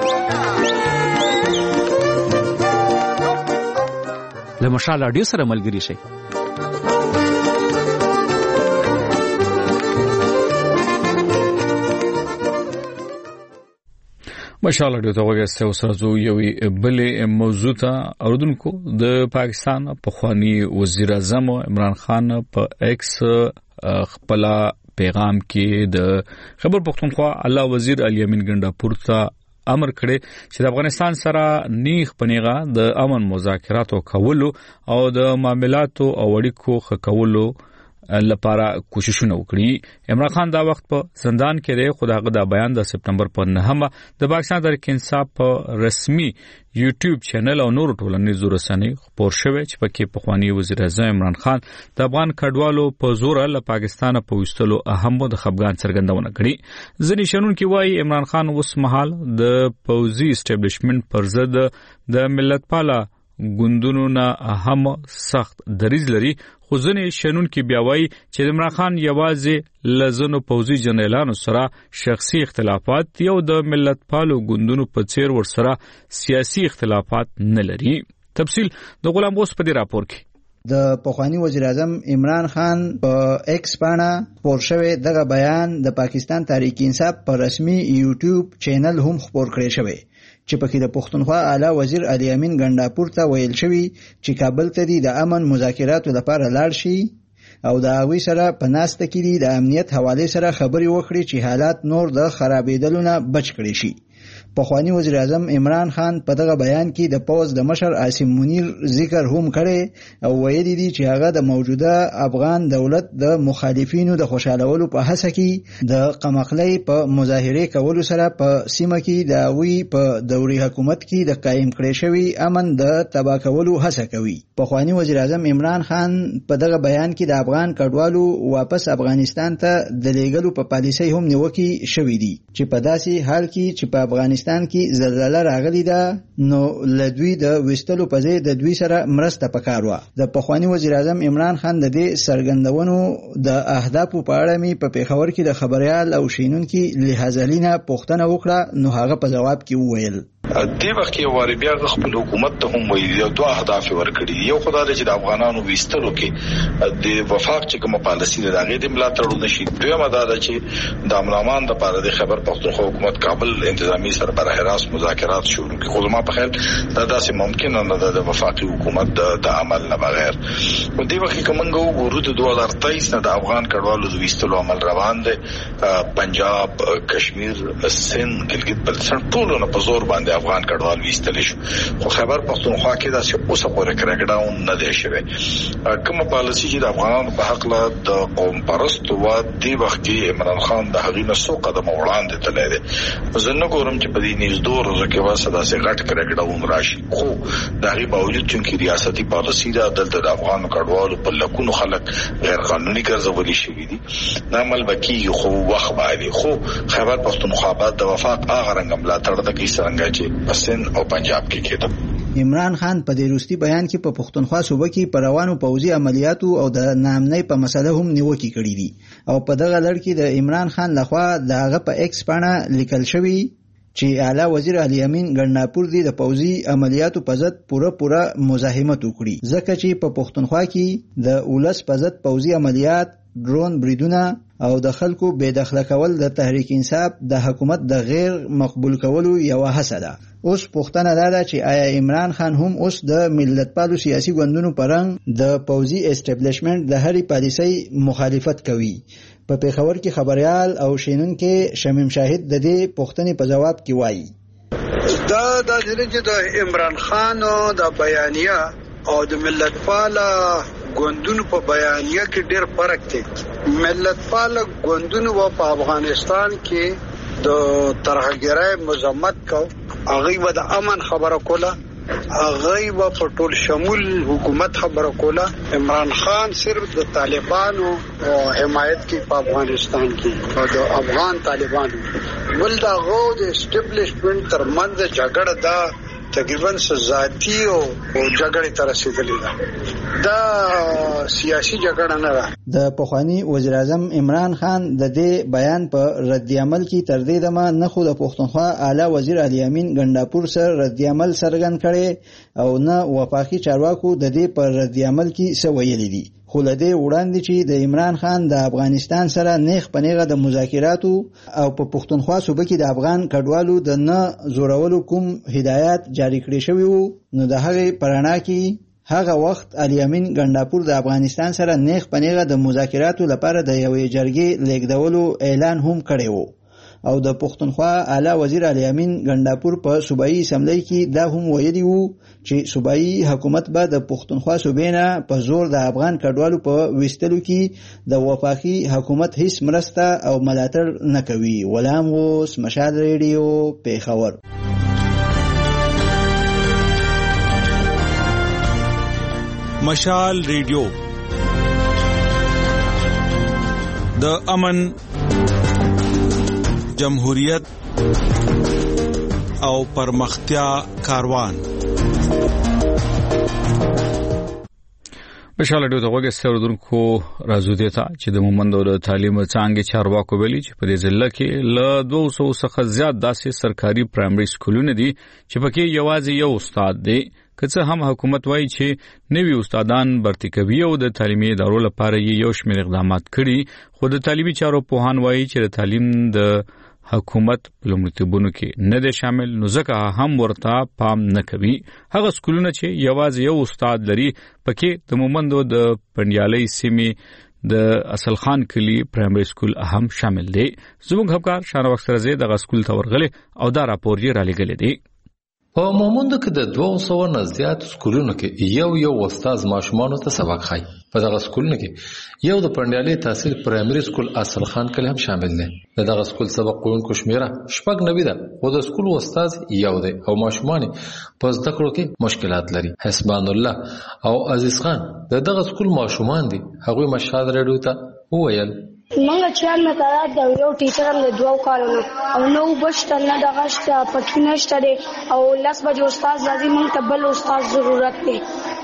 S6: له مشال رادیو سره ملګري شئ.
S1: مشال رادیو ته وګورئ اوسه یو بلې موضوع ته اوردونکو د پاکستان پخوانی وزیر اعظم عمران خان په ایکس خپل پیغام کې د خبر پښتونخوا اعلی وزیر علي امین ګنڈاپور ته امر کړي چې د افغانستان سره نیغ پنیغه د امن مذاکراتو کولو او د معاملاتو او اړیکو ښه کولو لپاره کوششونه وکړي. عمران خان دا وخت په زندان کې دی، خو داغه دا بیان د سپټمبر په نهمه د پاکستان تحریک انصاف په رسمي یوټیوب چینل او نور ټولنیزو رسنیو خپور شوی چې پکې پخوانی وزیر اعظم عمران خان د افغان کډوالو په زور له پاکستان په وستلو اهم د خپګان څرګندونه کړې. ځینې شنونکي وایي عمران خان اوس مهال د پوځي اسټابلیشمنت پر ضد د ملتپاله ګوندونو نه هم سخت دریځ لري، خو ځینې شنونکي بیا وایي چې عمران خان یوازې له ځینو پوځي جنرالانو سره شخصي اختلافات یو د ملتپالو ګوندونو په څیر ورسره سیاسي اختلافات نه لري. تفصیل د غلام غوث په دې راپور کې.
S10: د پخوانی وزیر اعظم عمران خان په ایکس باندې خپور شوی دغه بیان د پاکستان تحریک انصاف په رسمي یوټیوب چینل هم خپور کړی شوی چې پکې د پښتونخوا اعلی وزیر علي امین ګنڈاپور ته ویل شوی چې کابل ته د امن مذاکراتو لپاره لاړ شي او د هغوی سره په ناسته کې د امنیت حواله سره خبري وکړي چې حالات نور د خرابېدلو نه بچ کړي شي. پخوانی وزیر اعظم عمران خان په دغه بیان کې د پوز د مشر عاصم منیر ذکر هم کړي او ویلي دي چې هغه د موجوده افغان دولت د مخالفینو د خوشالولو په هڅه کې د قمقلۍ په مظاهره کولو سره په سیمه کې د هغوی په دوري حکومت کې د قائم کړي شوی امن د تباه کولو هڅه کوي. پخوانی وزیر اعظم عمران خان په دغه بیان کې د افغان کډوالو واپس افغانستان ته د لیږلو په پالیسۍ هم نیوکې شوې دي چې په داسې حال کې چې په افغانستان کې زلزلہ راغلی ده نو لدوی د وستلو په ځای د دوی سره مرسته پکار و. د پخوانی وزیر اعظم عمران خان د دې سرګندونو د اهدافو په اړه می په پیښور کې د خبريال او شینونکو لحاظلینه پوښتنه وکړه نو هغه په جواب کې وویل
S13: دې وخت کې واری بیا خپل حکومت ته هم ویل یو دوه اهداف ورکړي یو خدای چې د افغانانو وستلو کې د وفاق چې کومه پالیسي ده هغه د ملاتړ نشي. دویمه دا ده چې د املامان د پاره د خبر پښتونخوا حکومت کابل انتظامی سره بر راست مذاکرات شروع کړي خو ما په خیال دا داسې ممکن نه ده د وفاقي حکومت د عمل نه بغیر. په دې وخت کې کومنګ وګورو د دوه هزار تیئیس نه د افغان کډوالو د وستلو عمل روان دی. پنجاب، کشمیر، سند، ګلګت بلتستان ټول نه په زور باندې افغان کډوال ویستل شو خو خبر پښتونخوا کې دا چې اوسه پورې کرګډاون نه دی شوی. کومه پالیسي چې د افغانانو په حق له د قوم پرستو و دی وخت کې عمران خان د هغې نه څو قدم وړاندې تللی دی. زه نه ګورم چې په دې نږدې ورځو کې به څه داسې غټ کرګډاون راشي خو د هغې باوجود چونکې ریاستي پالیسي ده دلته د افغانو کډوالو په لکونو خلک غیر قانوني ګرځولي شوي دي. دا عمل به کېږي خو وخت باندې خو خیبر پښتونخوا باید د وفاق هغه رنګه ملاتړ د کوي څرنګه چې سند او پنجاب کې کېده.
S10: عمران خان په دې وروستي بیان کې په پښتونخوا صوبه کې پر روانو پوځي عملیاتو او د نامنۍ په مسله هم نیوکې کړې دي او په دغه لړ کې د عمران خان لخوا د هغه په ایکس باندې لیکل شوی چې اعلی وزیر علي امین ګنڈاپور دی د پوځي عملیاتو په ضد پوره پوره مزاحمت وکړي ځکه چې په پښتونخوا کې د اولس په ضد پوځي عملیات ډرون بریدونه او د خلکو بے دخله کول د تحریک انصاف د حکومت د غیر مقبول کولو یو هڅه ده. اوس پوښتنه دا ده چې آیا عمران خان هم اوس د ملتپالو سیاسي ګوندونو پرنګ د پوځي اسټابلیشمنت د هرې پالیسۍ مخالفت کوي. په پیښور کې خبريال او شینونکو شمیم شاهد د دې پوښتنې په جواب کې وایي
S23: دا د چې د عمران خان د بیانیه او د ملتپاله ګوندونو په بیانیه کې ډېر فرق دی. ملتپاله ګوندونو په افغانستان کې د ترهګرۍ مذمت کو هغه و د امن خبره کوله هغه و په ټول شمول حکومت خبره کوله. عمران خان صرف د طالبانو حمایت کوي په افغانستان کې او د افغان طالبانو بل دا غو د اسټابلیشمنت ترمنځ جګړه ده تقریبا ذاتی او جګړې تر رسیدلې ده دا سیاسي جګړه نه ده.
S10: د پخوانی وزیر اعظم عمران خان د دې بیان په رد عمل کې تر دې دمه نه خو د پښتونخوا اعلی وزیر علي امین ګنڈاپور سره رد عمل څرګند کړي او نه وفاقي چارواکو د دې پر رد عمل کې څه ویلي دي. خو لدې وړاندې چې د عمران خان د افغانستان سره نیغ پنیغه د مذاکراتو او په پښتونخوا صوبه کې د افغان کډوالو د نه زورولو کوم هدایت جاری کړی شوی وو نو د هغې پرانا کې هغه وخت علي امین ګنڈاپور د افغانستان سره نیغ پنیغه د مذاکراتو لپاره د یوې جرګې لیږدولو اعلان هم کړی وو او د پښتونخوا اعلی وزیر علي امین ګنڈاپور په صوبایي اسمبلی کې دا هم ویلي وو چې صوبایي حکومت به د پښتونخوا صوبې نه په زور د افغان کډوالو په ویستلو کې د وفاقي حکومت هیڅ مرسته او ملاتړ نه کوي. غلام غوث، مشال ریډیو، پیښور.
S24: مشال ریډیو د امن، جمهوریت او پرمختیا کاروان.
S1: بشاله ډیو ته وګورئ اوردونکو راځو دي ته چې د مومند د تعلیم څنګه چارواکو ویلي چې په دې ځل کې ل دوه سوه څخه زیات داسې سرکاري پرایمري سکولونه دي چې پکې یوازې یو استاد دی که څه هم حکومت وایي چې نوي استادان برتي کوي او د تعلیمي ادارو لپاره یو شمېر اقدامات کړي، خو د تعلیمي چارو پوهان وایي چې د تعلیم د حکومت په لومړیتوبونو کې نه دی شامل، نو ځکه هم ورته پام نه کوي. هغه سکولونه چې یوازې یو استاد لري پکې د مومندو د پنډیالۍ سیمې د اصل خان کلی پرایمري سکول اهم شامل دی. زموږ همکار شاهنواز سرزی دغه سکول ته ورغلی او دا راپور یې را لېږلی دی.
S19: په مومندو کې د دوه سوه نه زیات سکولونو کې یو یو استاد ماشومانو ته سبق ښایي. په دغه سکولونو کې یو د پنډیالۍ تحصیل پرایمري سکول اصل خان کلی هم شامل دی. د دغه سکول سبق ویونکو شمیره شپږ نوي ده، خو د سکول استاد یو دی او ماشومان په زده کړو کې مشکلات لري. حسبان الله او عزیز خان د دغه سکول ماشومان دي. هغوی مشهد راډیو ته وویل
S18: منګه چې نه کار دا یو ټیچر هم د دوه کالونو او نو بشته نه دغه شته پټ نشته دی او لاس بجو استاد لازم موږ ته بل استاد ضرورت دی.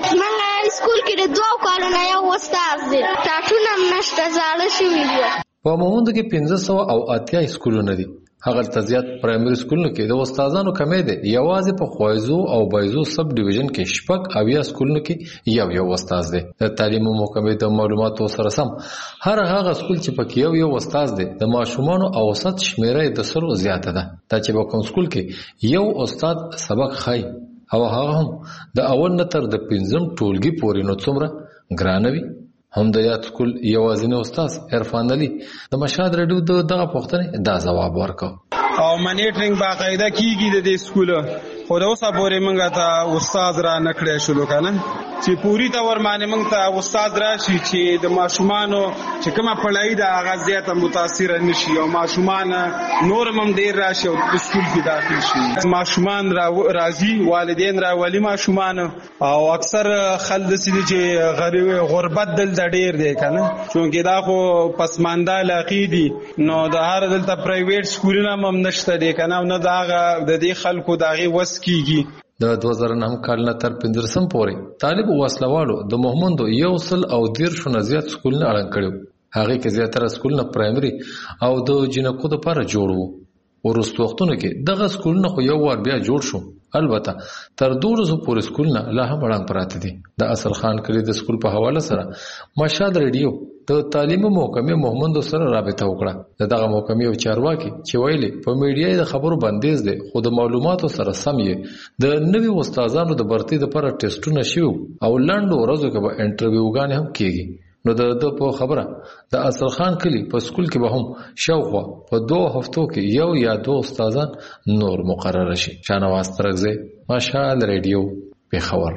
S18: منګه سکول کې د دوه کالونو یو استاد دی، ټاټونه هم نشته، زاړه شوي دي.
S19: په مومندو کې پنځه سوه او اتیا سکولونه دي. هغه ته زیات پرایمري سکولونو کې د استادانو کمې ده. یوازې په خوایزو او بایزو سب ډیویژن کې شپږ اویا سکولونو کې یو یو استاد دی. د تعلیم محکمې د معلوماتو سره سم هر هغه سکول چې پکې یو یو استاد دی د ماشومانو اوسط شمیره د سلو زیاته ده. دا چې په کوم سکول کې یو استاد سبق ښایي او هغه هم د اول نه تر د پنځم ټولګي پورې، نو څومره ګرانه وي. هم د یاد سکول یوازینی استاد عرفان علي د مشهد راډیو د دغه پوښتنې دا ځواب ورکړ.
S12: او منیټرینګ باقاعده کیږي د دې سکول، خو د اوسه پورې موږ ته استاد را نکړی شلو کنه چې پوری تور باندې موږ ته استاد راشي چې د ماشومانو چې کومه پړای د هغه زیاته متاثر نشي او ماشومان نور هم ډیر راشي او په سکول کې داخل شي. ماشومان را راځي، والدین را ولي ماشومان او اکثر خلک سړي چې غریب غربت دل ډیر دی کنه، چونکه دا خو پسمانده علاقې دي، نو د هر دلته پرایویټ سکولونه هم نشته دي کنه، نو دا د دې خلکو داغه وس کیږي.
S19: د دوه زره نهم کال نه تر پنځلسم پورې طالب وسلوالو د مومندو یو سل او دیرشو نه زیات سکولونه اړن کړي. هغه کې زیاتره سکولونه پرایمري او د جنکو لپاره جوړ وو. ورستو وختونو کې دغه سکولونه خو یو وار بیا جوړ شو، البته تر دولسو پورې سکولونه لا هم اړن پراته دي. د اصل خان کلی د سکول په حواله سره مشهد راډیو د تعلیم محکمې مومندو سره رابطه وکړه. د دغه محکمې یو چارواکي چې ویلي په میډیا د خبرو بندیز دی، خو د معلوماتو سره سم یې د نوي استادانو د برتۍ لپاره ټیسټونه شوي او لنډو ورځو کې به انټرویوګانې هم کیږي. نو د د په خبره د اصل خان کلی په سکول کې به هم شاوخوا په دوه هفتو کې یو یا دوه استادان نور مقرر شي. شاهنواز ترغزی، مشال ریډیو، پیښور.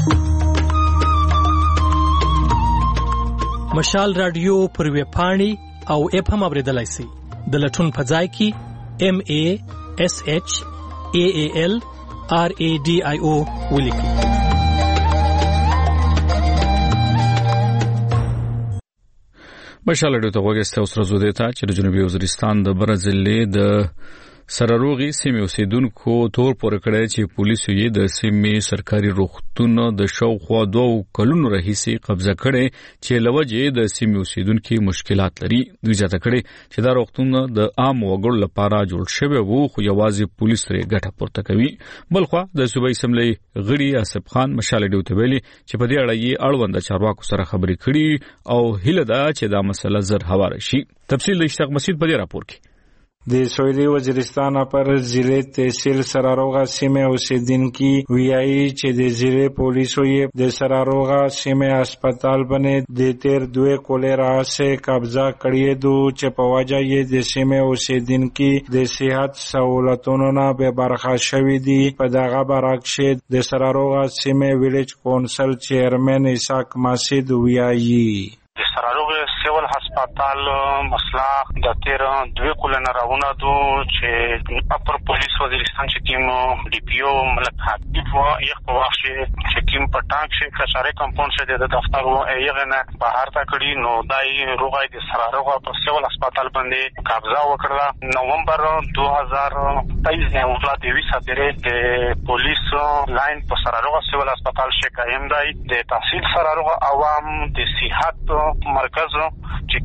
S14: مشال رادیو پر ویب پاڼې او اپ هم اوریدلای شئ. د لټون په ځای کې ام ای اس ایچ ای ای ال آر ای ډي آی او ولیکئ.
S1: مشال ډیو ته وګورئ اوس راځو دیتا چې د جنوبي وزیرستان د برازیلې د سراروغي سیمې اوسیدونکو تور پور کړی چې پولیسو یې د سیمې سرکاري روغتون د شاوخوا دوه کلونو راهیسې قبضه کړي چې لوجه د سیمې اوسیدونکو مشکلات لري. دوی ځکه کړي چې دا روغتون د عام وګړو لپاره جوړ شوی وو، خو یوازې پولیس لري ګټه پورته کوي. بلخوا د صوبایي اسمبلی غړي اسف خان مشال ډیو ته ویلي چې په دې اړه یې اړوند چارواکو سره خبرې کړي او هیله ده چې دا مسله زر هواره شي. تفصیل د اشتاق مسعود په دې راپور کې.
S15: د سویلي وزیرستان پر ضلع تحصیل سراروغا سیمه اوسیدونکي ویایي چې د ضلع پولیسو یې د سراروغا سیمه هسپتال باندې د تیر دوه کولرا سره قبضه کړی دو چې په وجه یې د سیمه اوسیدونکي د صحت سہولتونو نه به برخه شوی دي. په دغه برعکس د سراروغا سیمه ویلیج کونسل چیرمن اسحاق مسعود ویایي
S16: د سراروغ سیول هسپتال مسله د تیر دوه کلونه راونه دو چې اپر پولیس وزیرستان چې ټیم ډي پی او ملک حبیب و یو په وخت چې ټیم په ټانک شي کشاره کمپاوند شه د دفتر و ایغه نه بهر تا کړی نو دای روغای د سراروغ په سیول هسپتال باندې قبضه وکړه. نومبر دوه هزار تیئیس نه وکړه د وی صدره د پولیس لاین په سراروغ سیول هسپتال شه قائم دی. د تحصیل سراروغ عوام د صحت مرکز چې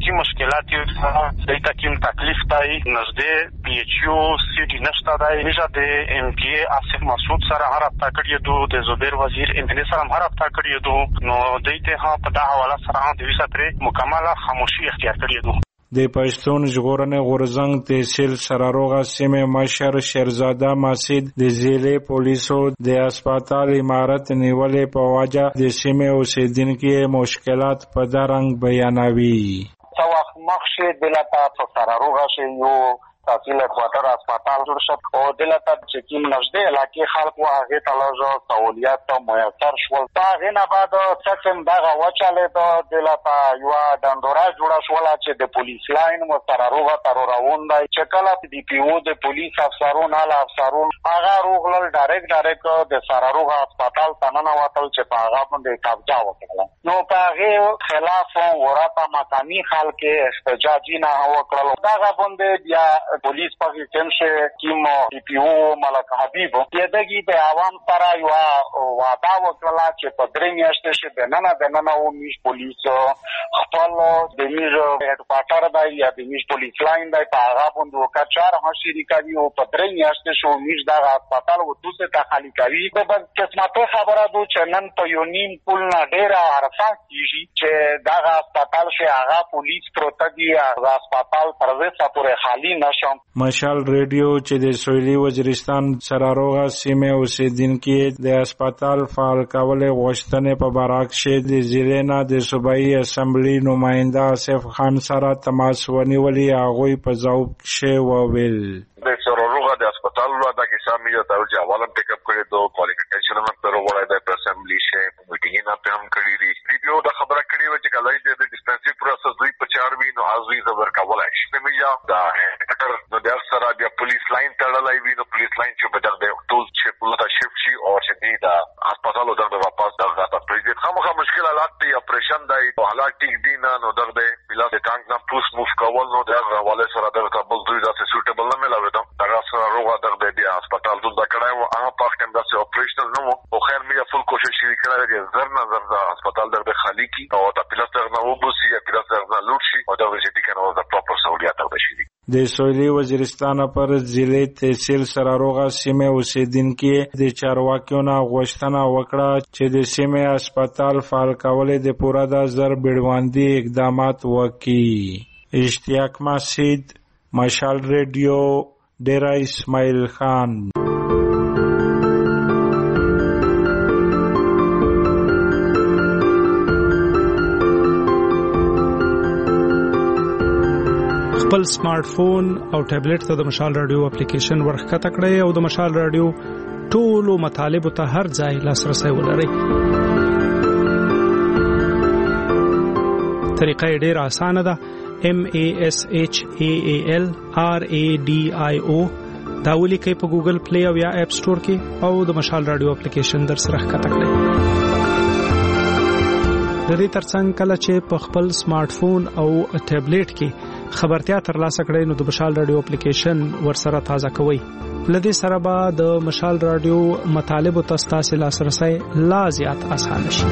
S16: ریاضي مشکلات یې د تکیم تکلیف دی نزدې پی ایچ یو سی ډي نشته دی نشه د ام پی ای آصف مسعود سره هر هفته کړی دو د زبیر وزیر ام پی سره هر هفته کړی دو نو دایته ها په دا حواله سره د وساتره مکمله خاموشي اختیار کړی دو
S15: د پښتون ژغورنې غورزنګ تحصیل سراروغه سیمه مشر شیرزاده مسعود د ضلع پولیسو د هسپتال عمارت نیولې په وجه د سیمه اوسیدونکو مشکلات په درنګ بیانوي.
S5: څو وخت مخکې د لتا په سراروغه شی یو تحصیل کوارټر هسپتال جوړ شو او د لتا چې کوم نږدې علاقې خلک واغې تلازو سہولیات ته میسر شول. هغه نه بعد څنګه دغه وچاله د لتا یو ډندورا جوړه شول چې د پولیس لاین مو سراروغه تر راوندای چې کله دی پی او د پولیس افسرون اعلی افسرون هغه روغلل ډایرکټ ډایرکټ د سراروغه هسپتال تننه وتل چې په هغه باندې قبضه وکړه. نو په هغه خلاف ورته مقامی خلک احتجاجي نه وکړل. دغه باندې بیا پولیس په کې کیم ای پی او ملک حبیب یدګي د عوام سره یو وعده وکړه چې په درې میاشتې کې د نن د نن او میش پولیس خپل د میش هډ کوارټر دی یا د میش پولیس لاین دی په هغه باندې وکړار هشيري کوي او په درې میاشتې شو میش د هسپتال و دوسه ته خالی کوي. د بس قسمت خبره دو چې نن په یو نیم پول نه ډیره عرفان کیږي چې د هسپتال شي هغه پولیس پروتګي هغه هسپتال پروسه پورې خالی نشو.
S15: مشال ریډیو چې د سویلي وزیرستان سراروغه سیمه اوسیدونکو د هسپتال فعال کولو غوښتنې په برعکس د ضلع نه د صوبایي اسمبلی نماینده آصف خان سره تماس ونیولې هغوی په ځواب کې وویل
S7: د سراروغه د هسپتال له دغه سامي ته چې اولم ټیک اپ کړی دوه کوالیفیکیشن هم پر وړای د اسمبلی شه میټینګ نه پم کړی دی. ریډیو د خبره کړی و چې کله د ډیسپنسری پروسس دوی په چار وی نو ازوی زبر کولای شي. مې یا دا نو د اکثره د پولیس لاین تړلای وي نو پولیس لاین چې په دغه ټول چې پولیس شپ شي او چې د هسپتال دغه واپس دغه ته پریزید خامخا مشکل حالات دی اپریشن دی او حالات ټیک دی نه نو دغه بلا د ټانک نه پوس موف کول نو دغه حواله سره دغه بل دوی داسې سوټیبل نه ملاوي ته دغه سره روغه دغه د هسپتال دغه کړه او هغه پاک ټیم داسې اپریشنل نو او خیر مې فل کوشش وکړه چې زر نه زر د هسپتال دغه خالی کی او د پلاستر نه وبوسي یا پلاستر نه لوټ شي او دغه چې کنه د پراپر سہولیات او شي.
S15: د سویلي وزیرستان پر ضلع تحصیل سراروغه سیمه اوسیدونکو د چارواکیو نه غوښتنه وکړه چې د سیمه هسپتال فعال کولو د پوره د زر بیړوندي اقدامات وکړي. اشتیاق مسعود مشال ریډیو ډیرا اسماعیل خان.
S11: خپل سمارټ فون او ټابلیټ ته د مشال رادیو اپلیکیشن ورخکته کړئ او د مشال رادیو ټولو مطالب ته هر ځای لاسرسي ولرئ. طریقه ډیره اسانه ده. M A S H A A L R A D I O دا ولیکئ په ګوګل پلی او یا اپ سٹور کې او د مشال رادیو اپلیکیشن در سره ښکته کړئ. د دې ترڅنګ کله چې په خپل سمارټ فون او ټابلیټ کې خبرتیا ترلاسه کړئ نو د مشال رادیو اپلیکیشن ورسره تازه کوئ. لدې سره به د مشال رادیو مطالب ته ستاسو لاسرسي لا زیات اسانه شي.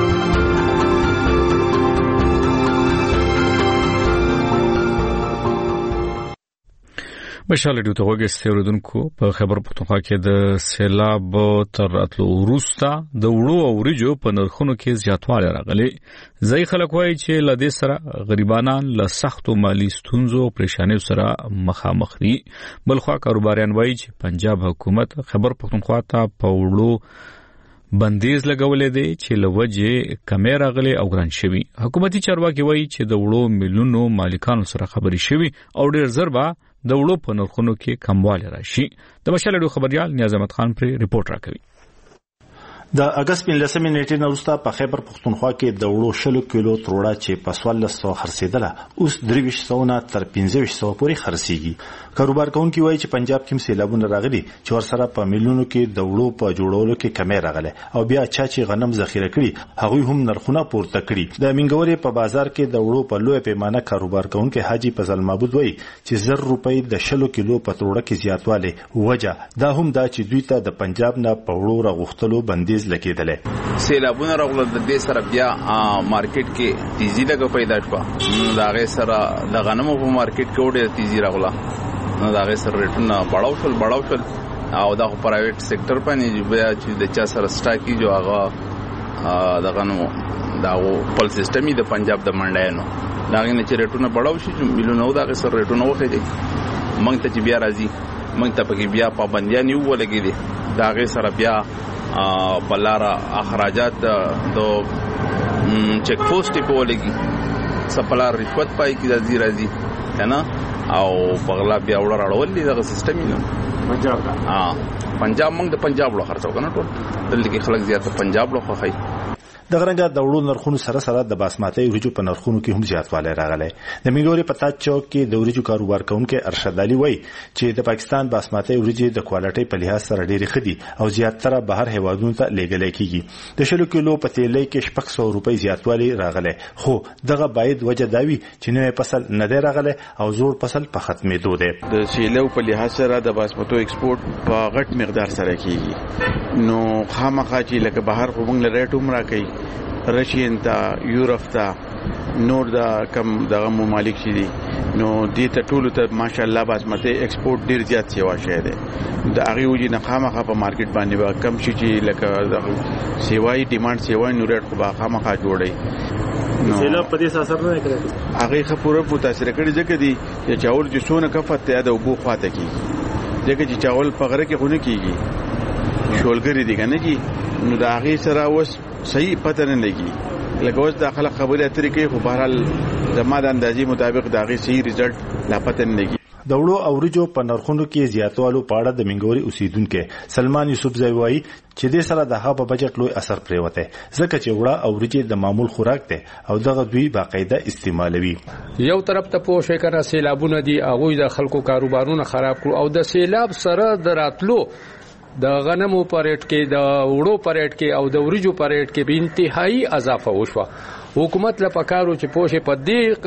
S1: مشال رادیو ته وګورئ اوردونکو په خبر پښتونخوا کې د سیلاب تر اتلو وروسته د وړو او ورجو په نرخونو کې زیاتوالی راغلی. ځای خلک وایي چې له دې سره غریبانان له سختو مالي ستونزو او پریشانیو سره مخامخ دي. بلخوا کاروباریان وایي چې پنجاب حکومت خبر پښتونخوا ته په وړو بندیز لګولې دی چې له وجې کمې راغلي او ګران شوي. حکومتي چارواکي وایي چې د وړو میلیونو مالکانو سره خبرې شوي او ډېر زر به د وړو په نرخونو کې کموالی راشي. د مشال رادیو خبريال نیاز احمد خان پر ریپورت راکوي.
S9: د اگست پنځلسمې نیټې نه وروسته په خیبر پښتونخوا کې د وړو شلو کیلو تروړه چې په څوارلس سوه خرڅېدله اوس درې ویشت سوه نه تر پنځه ویشت سوه پورې خرڅېږي. کاروبار کوونکي وایي چې پنجاب کې سیلابونه راغلي چې ورسره په میلیونو کې د وړو په جوړولو کې کمې راغله او بیا چا چې غنم ذخیره کړي هغوی هم نرخونه پورته کړي. د منګورې په بازار کې د وړو په لوی پیمانه کاروبار کوونکي حاجی فضل معبود وایي چې زر روپۍ د شلو کیلو په تروړه کې زیاتوالی وجه دا هم دا چې دوی ته د پنجاب نه په وړو راغښتلو بندیز اغیز لګیدلې.
S17: سیلابونه راغله د دې سره بیا مارکیټ کې تیزی لګه پیدا شوه. دا غي سره د غنمو په مارکیټ کې وړه تیزی راغله. نو دا غي سره ریټونه بڑاو شول بڑاو شول او دا پرایویټ سېکټر باندې بیا چې د چا سره سٹاکی جو هغه د غنمو دا پل سیستمي د پنجاب د منډایانو دا غي نه چې ریټونه بڑاو شي مليونه دا غي سره ریټونه وخی دي مونږ ته چې بیا راځي مونږ ته پکې بیا پابندیاں نیو ولګي دي دا غي سره بیا بلارا اخراجات دو چیک پوسټ په ولګي سپلار رشوت پای کی د زیرازي کنه او بغلا بیا وړ راړول دي دا سیستم نه پنجاب ها پنجاب موږ د پنجاب لو خرڅو کنه ټول دلته کې خلک زیات پنجاب لو خوخی.
S9: د غرنګ د وړو نرخونو سره سره د باسمتي ورجو په نرخونو کې هم زیاتوالی راغلی. د میګوري پتا چوک کې د ورجو کاروبار کوونکو ارشد علي وایي چې د پاکستان باسمتي ورجو د کوالټي په لحاظ سره ډېری خدي او زیاتره بهر هیوادونو ته لیږل کیږي. د شلو کیلو په تیلي کې شپږ سوه روپۍ زیاتوالی راغلی خو دغه باید وجه داوي چې نوې فصل نه دی راغلی او زوړ فصل په ختمېدو دی.
S20: د سیلو په لحاظ سره د باسمتو ایکسپورت په غټ مقدار سره کیږي نو خامخا چې لکه بهر خو موږ لري ټوم راکې رشین تا یورپ تا نور دا کم دغه ممالک شي دي نو دې ته ټول ته ماشاءالله باسمتي ایکسپورت ډیر زیات سیوا شه ده د هغه وجې نه خامخا په مارکیټ باندې با کم شي چې لکه د سیوای ډیماند سیوای نو ریټ خو با خامخا جوړي
S14: نو سیلاب په دې اثر نه کوي
S20: هغه خپوره متاثر کړي ځکه دي چې چاول چې سونه کفت ته د وبو خواته کی ځکه چې چاول په غره کې خونه کیږي شولګری دي کنه کی نو دا هغه سره وس صحیح پته نه لګي لکه اوس د خلک خبره اترې کوي خو بهرحال زما د اندازې مطابق دا غي صحیح رزلټ لا پته نه لګي.
S9: د وړو او ورجو په نرخونو کې زیاتوالو په اړه د منګوري اوسیدونکو سلمان یوسف زوی چې د سره د هغه په بجټ لوی اثر پریوته ځکه چې وړه او ورجې د معمول خوراک ته او دغه دوی باقاعده استعمالوي.
S21: یو طرف ته پوه شي کنه سیلابونه دي هغه د خلکو کاروبارونه خراب کړو او د سیلاب سره دراتلو د غنمو پریټ کې د وړو پریټ کې او د ورجو پریټ کې به انتهایی اضافه وشوه. حکومت له پکارو چې پوښې په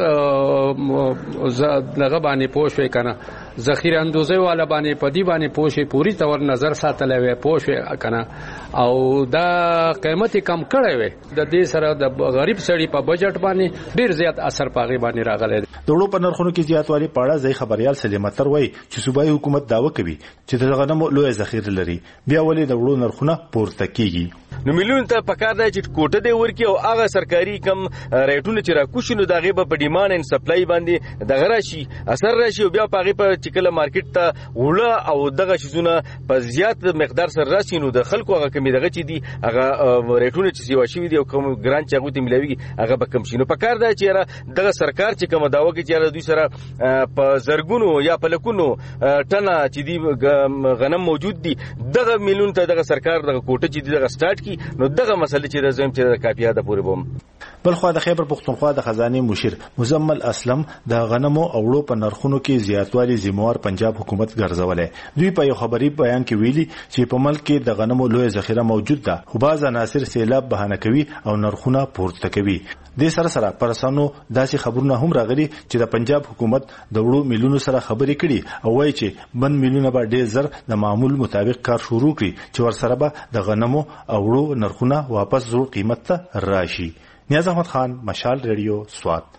S21: دې دغه باندې پوښې کنه ذخیره اندوزي والا باندې په دې باندې پوښې پوری تور نظر ساتلې وي پوښې کنه او دا قیمتي کم کړې وي د دې سره د غریب سړي په بجټ باندې ډیر زیات اثر پاغي باندې راغلی.
S9: د وړو په نرخونو کې زیاتوالی په اړه ځای خبريال سلیم تر وایي چې صوبایي حکومت داوا کوي چې د غنمو لوی ذخیره لري بیا ولې د وړو نرخونه پورته کیږي.
S22: نو میلیون ته پکار دی چې کوټه دی ورکی او هغه سرکاري کم ریټونه چې را کوشنو دغه په ډیماند ان سپلای باندې دغه راشي اثر راشي او بیا پغه په چکله مارکیټ ته وړه او دغه شیزونه په زیات مقدار سره راشي نو د خلکو هغه کمی دغه چې دی هغه ریټونه چې سیوا شي دی او کوم ګران چې هغه ته ملوي هغه به کم شي. نو پکار دی چې دغه سرکار چې کوم داوا کوي چې دوی سره په زرګونو یا په لکونو ټنه چې دی غنم موجود دي دغه میلیون ته دغه سرکار دغه کوټه چې دغه سٹارټ نو دغه مسله چې د زم چې د کاپیا د پوری بوم.
S9: بل خو د خیبر پختونخوا د خزانه مشیر مزمل اسلم د غنمو او وړو په نرخونو کې زیاتوالی ذمہوار پنجاب حکومت ګرځولې. دوی په یو خبري بیان کې ویلي چې په ملک کې د غنمو لوی ذخیره موجود ده خو باز عناصر سیلاب بهانه کوي او نرخونه پورته کوي. د سره سره پرسانو داسې خبرونه هم راغلي چې د پنجاب حکومت د وړو میلیونو سره خبرې کړي او وایي چې بند میلیونه به ډېر زر د معمول مطابق کار شروع کړي چې ورسره به د غنمو او وړو نرخونه واپس زوړ قیمت ته راشي. نیاز احمد خان مشال ریډیو سوات.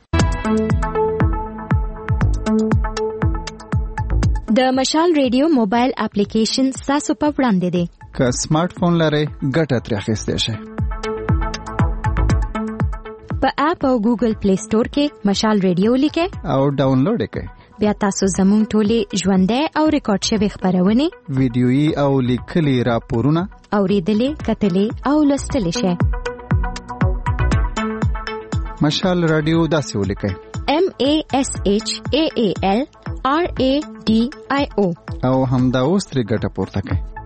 S25: د مشال ریډیو موبایل اپلیکیشن تاسو په وړاندې دی
S8: که سمارټ فون لرئ ګټه ترې اخیستی شئ.
S25: په اپ او ګوګل پلی سٹور کې مشال ریډیو لیکئ
S8: او ډاونلوډ یې کړئ.
S25: بیا تاسو زموږ ټولې ژوندۍ او ریکارډ شوې خبرونه
S8: ویډیويي او لیکلي راپورونه
S25: اوریدلې کتلې او لوستلې شئ.
S8: مشال رادیو داسې ولیکئ
S25: M A S H A A L R A D I O
S8: او همدا اوس ترې ګټه پورته کړئ.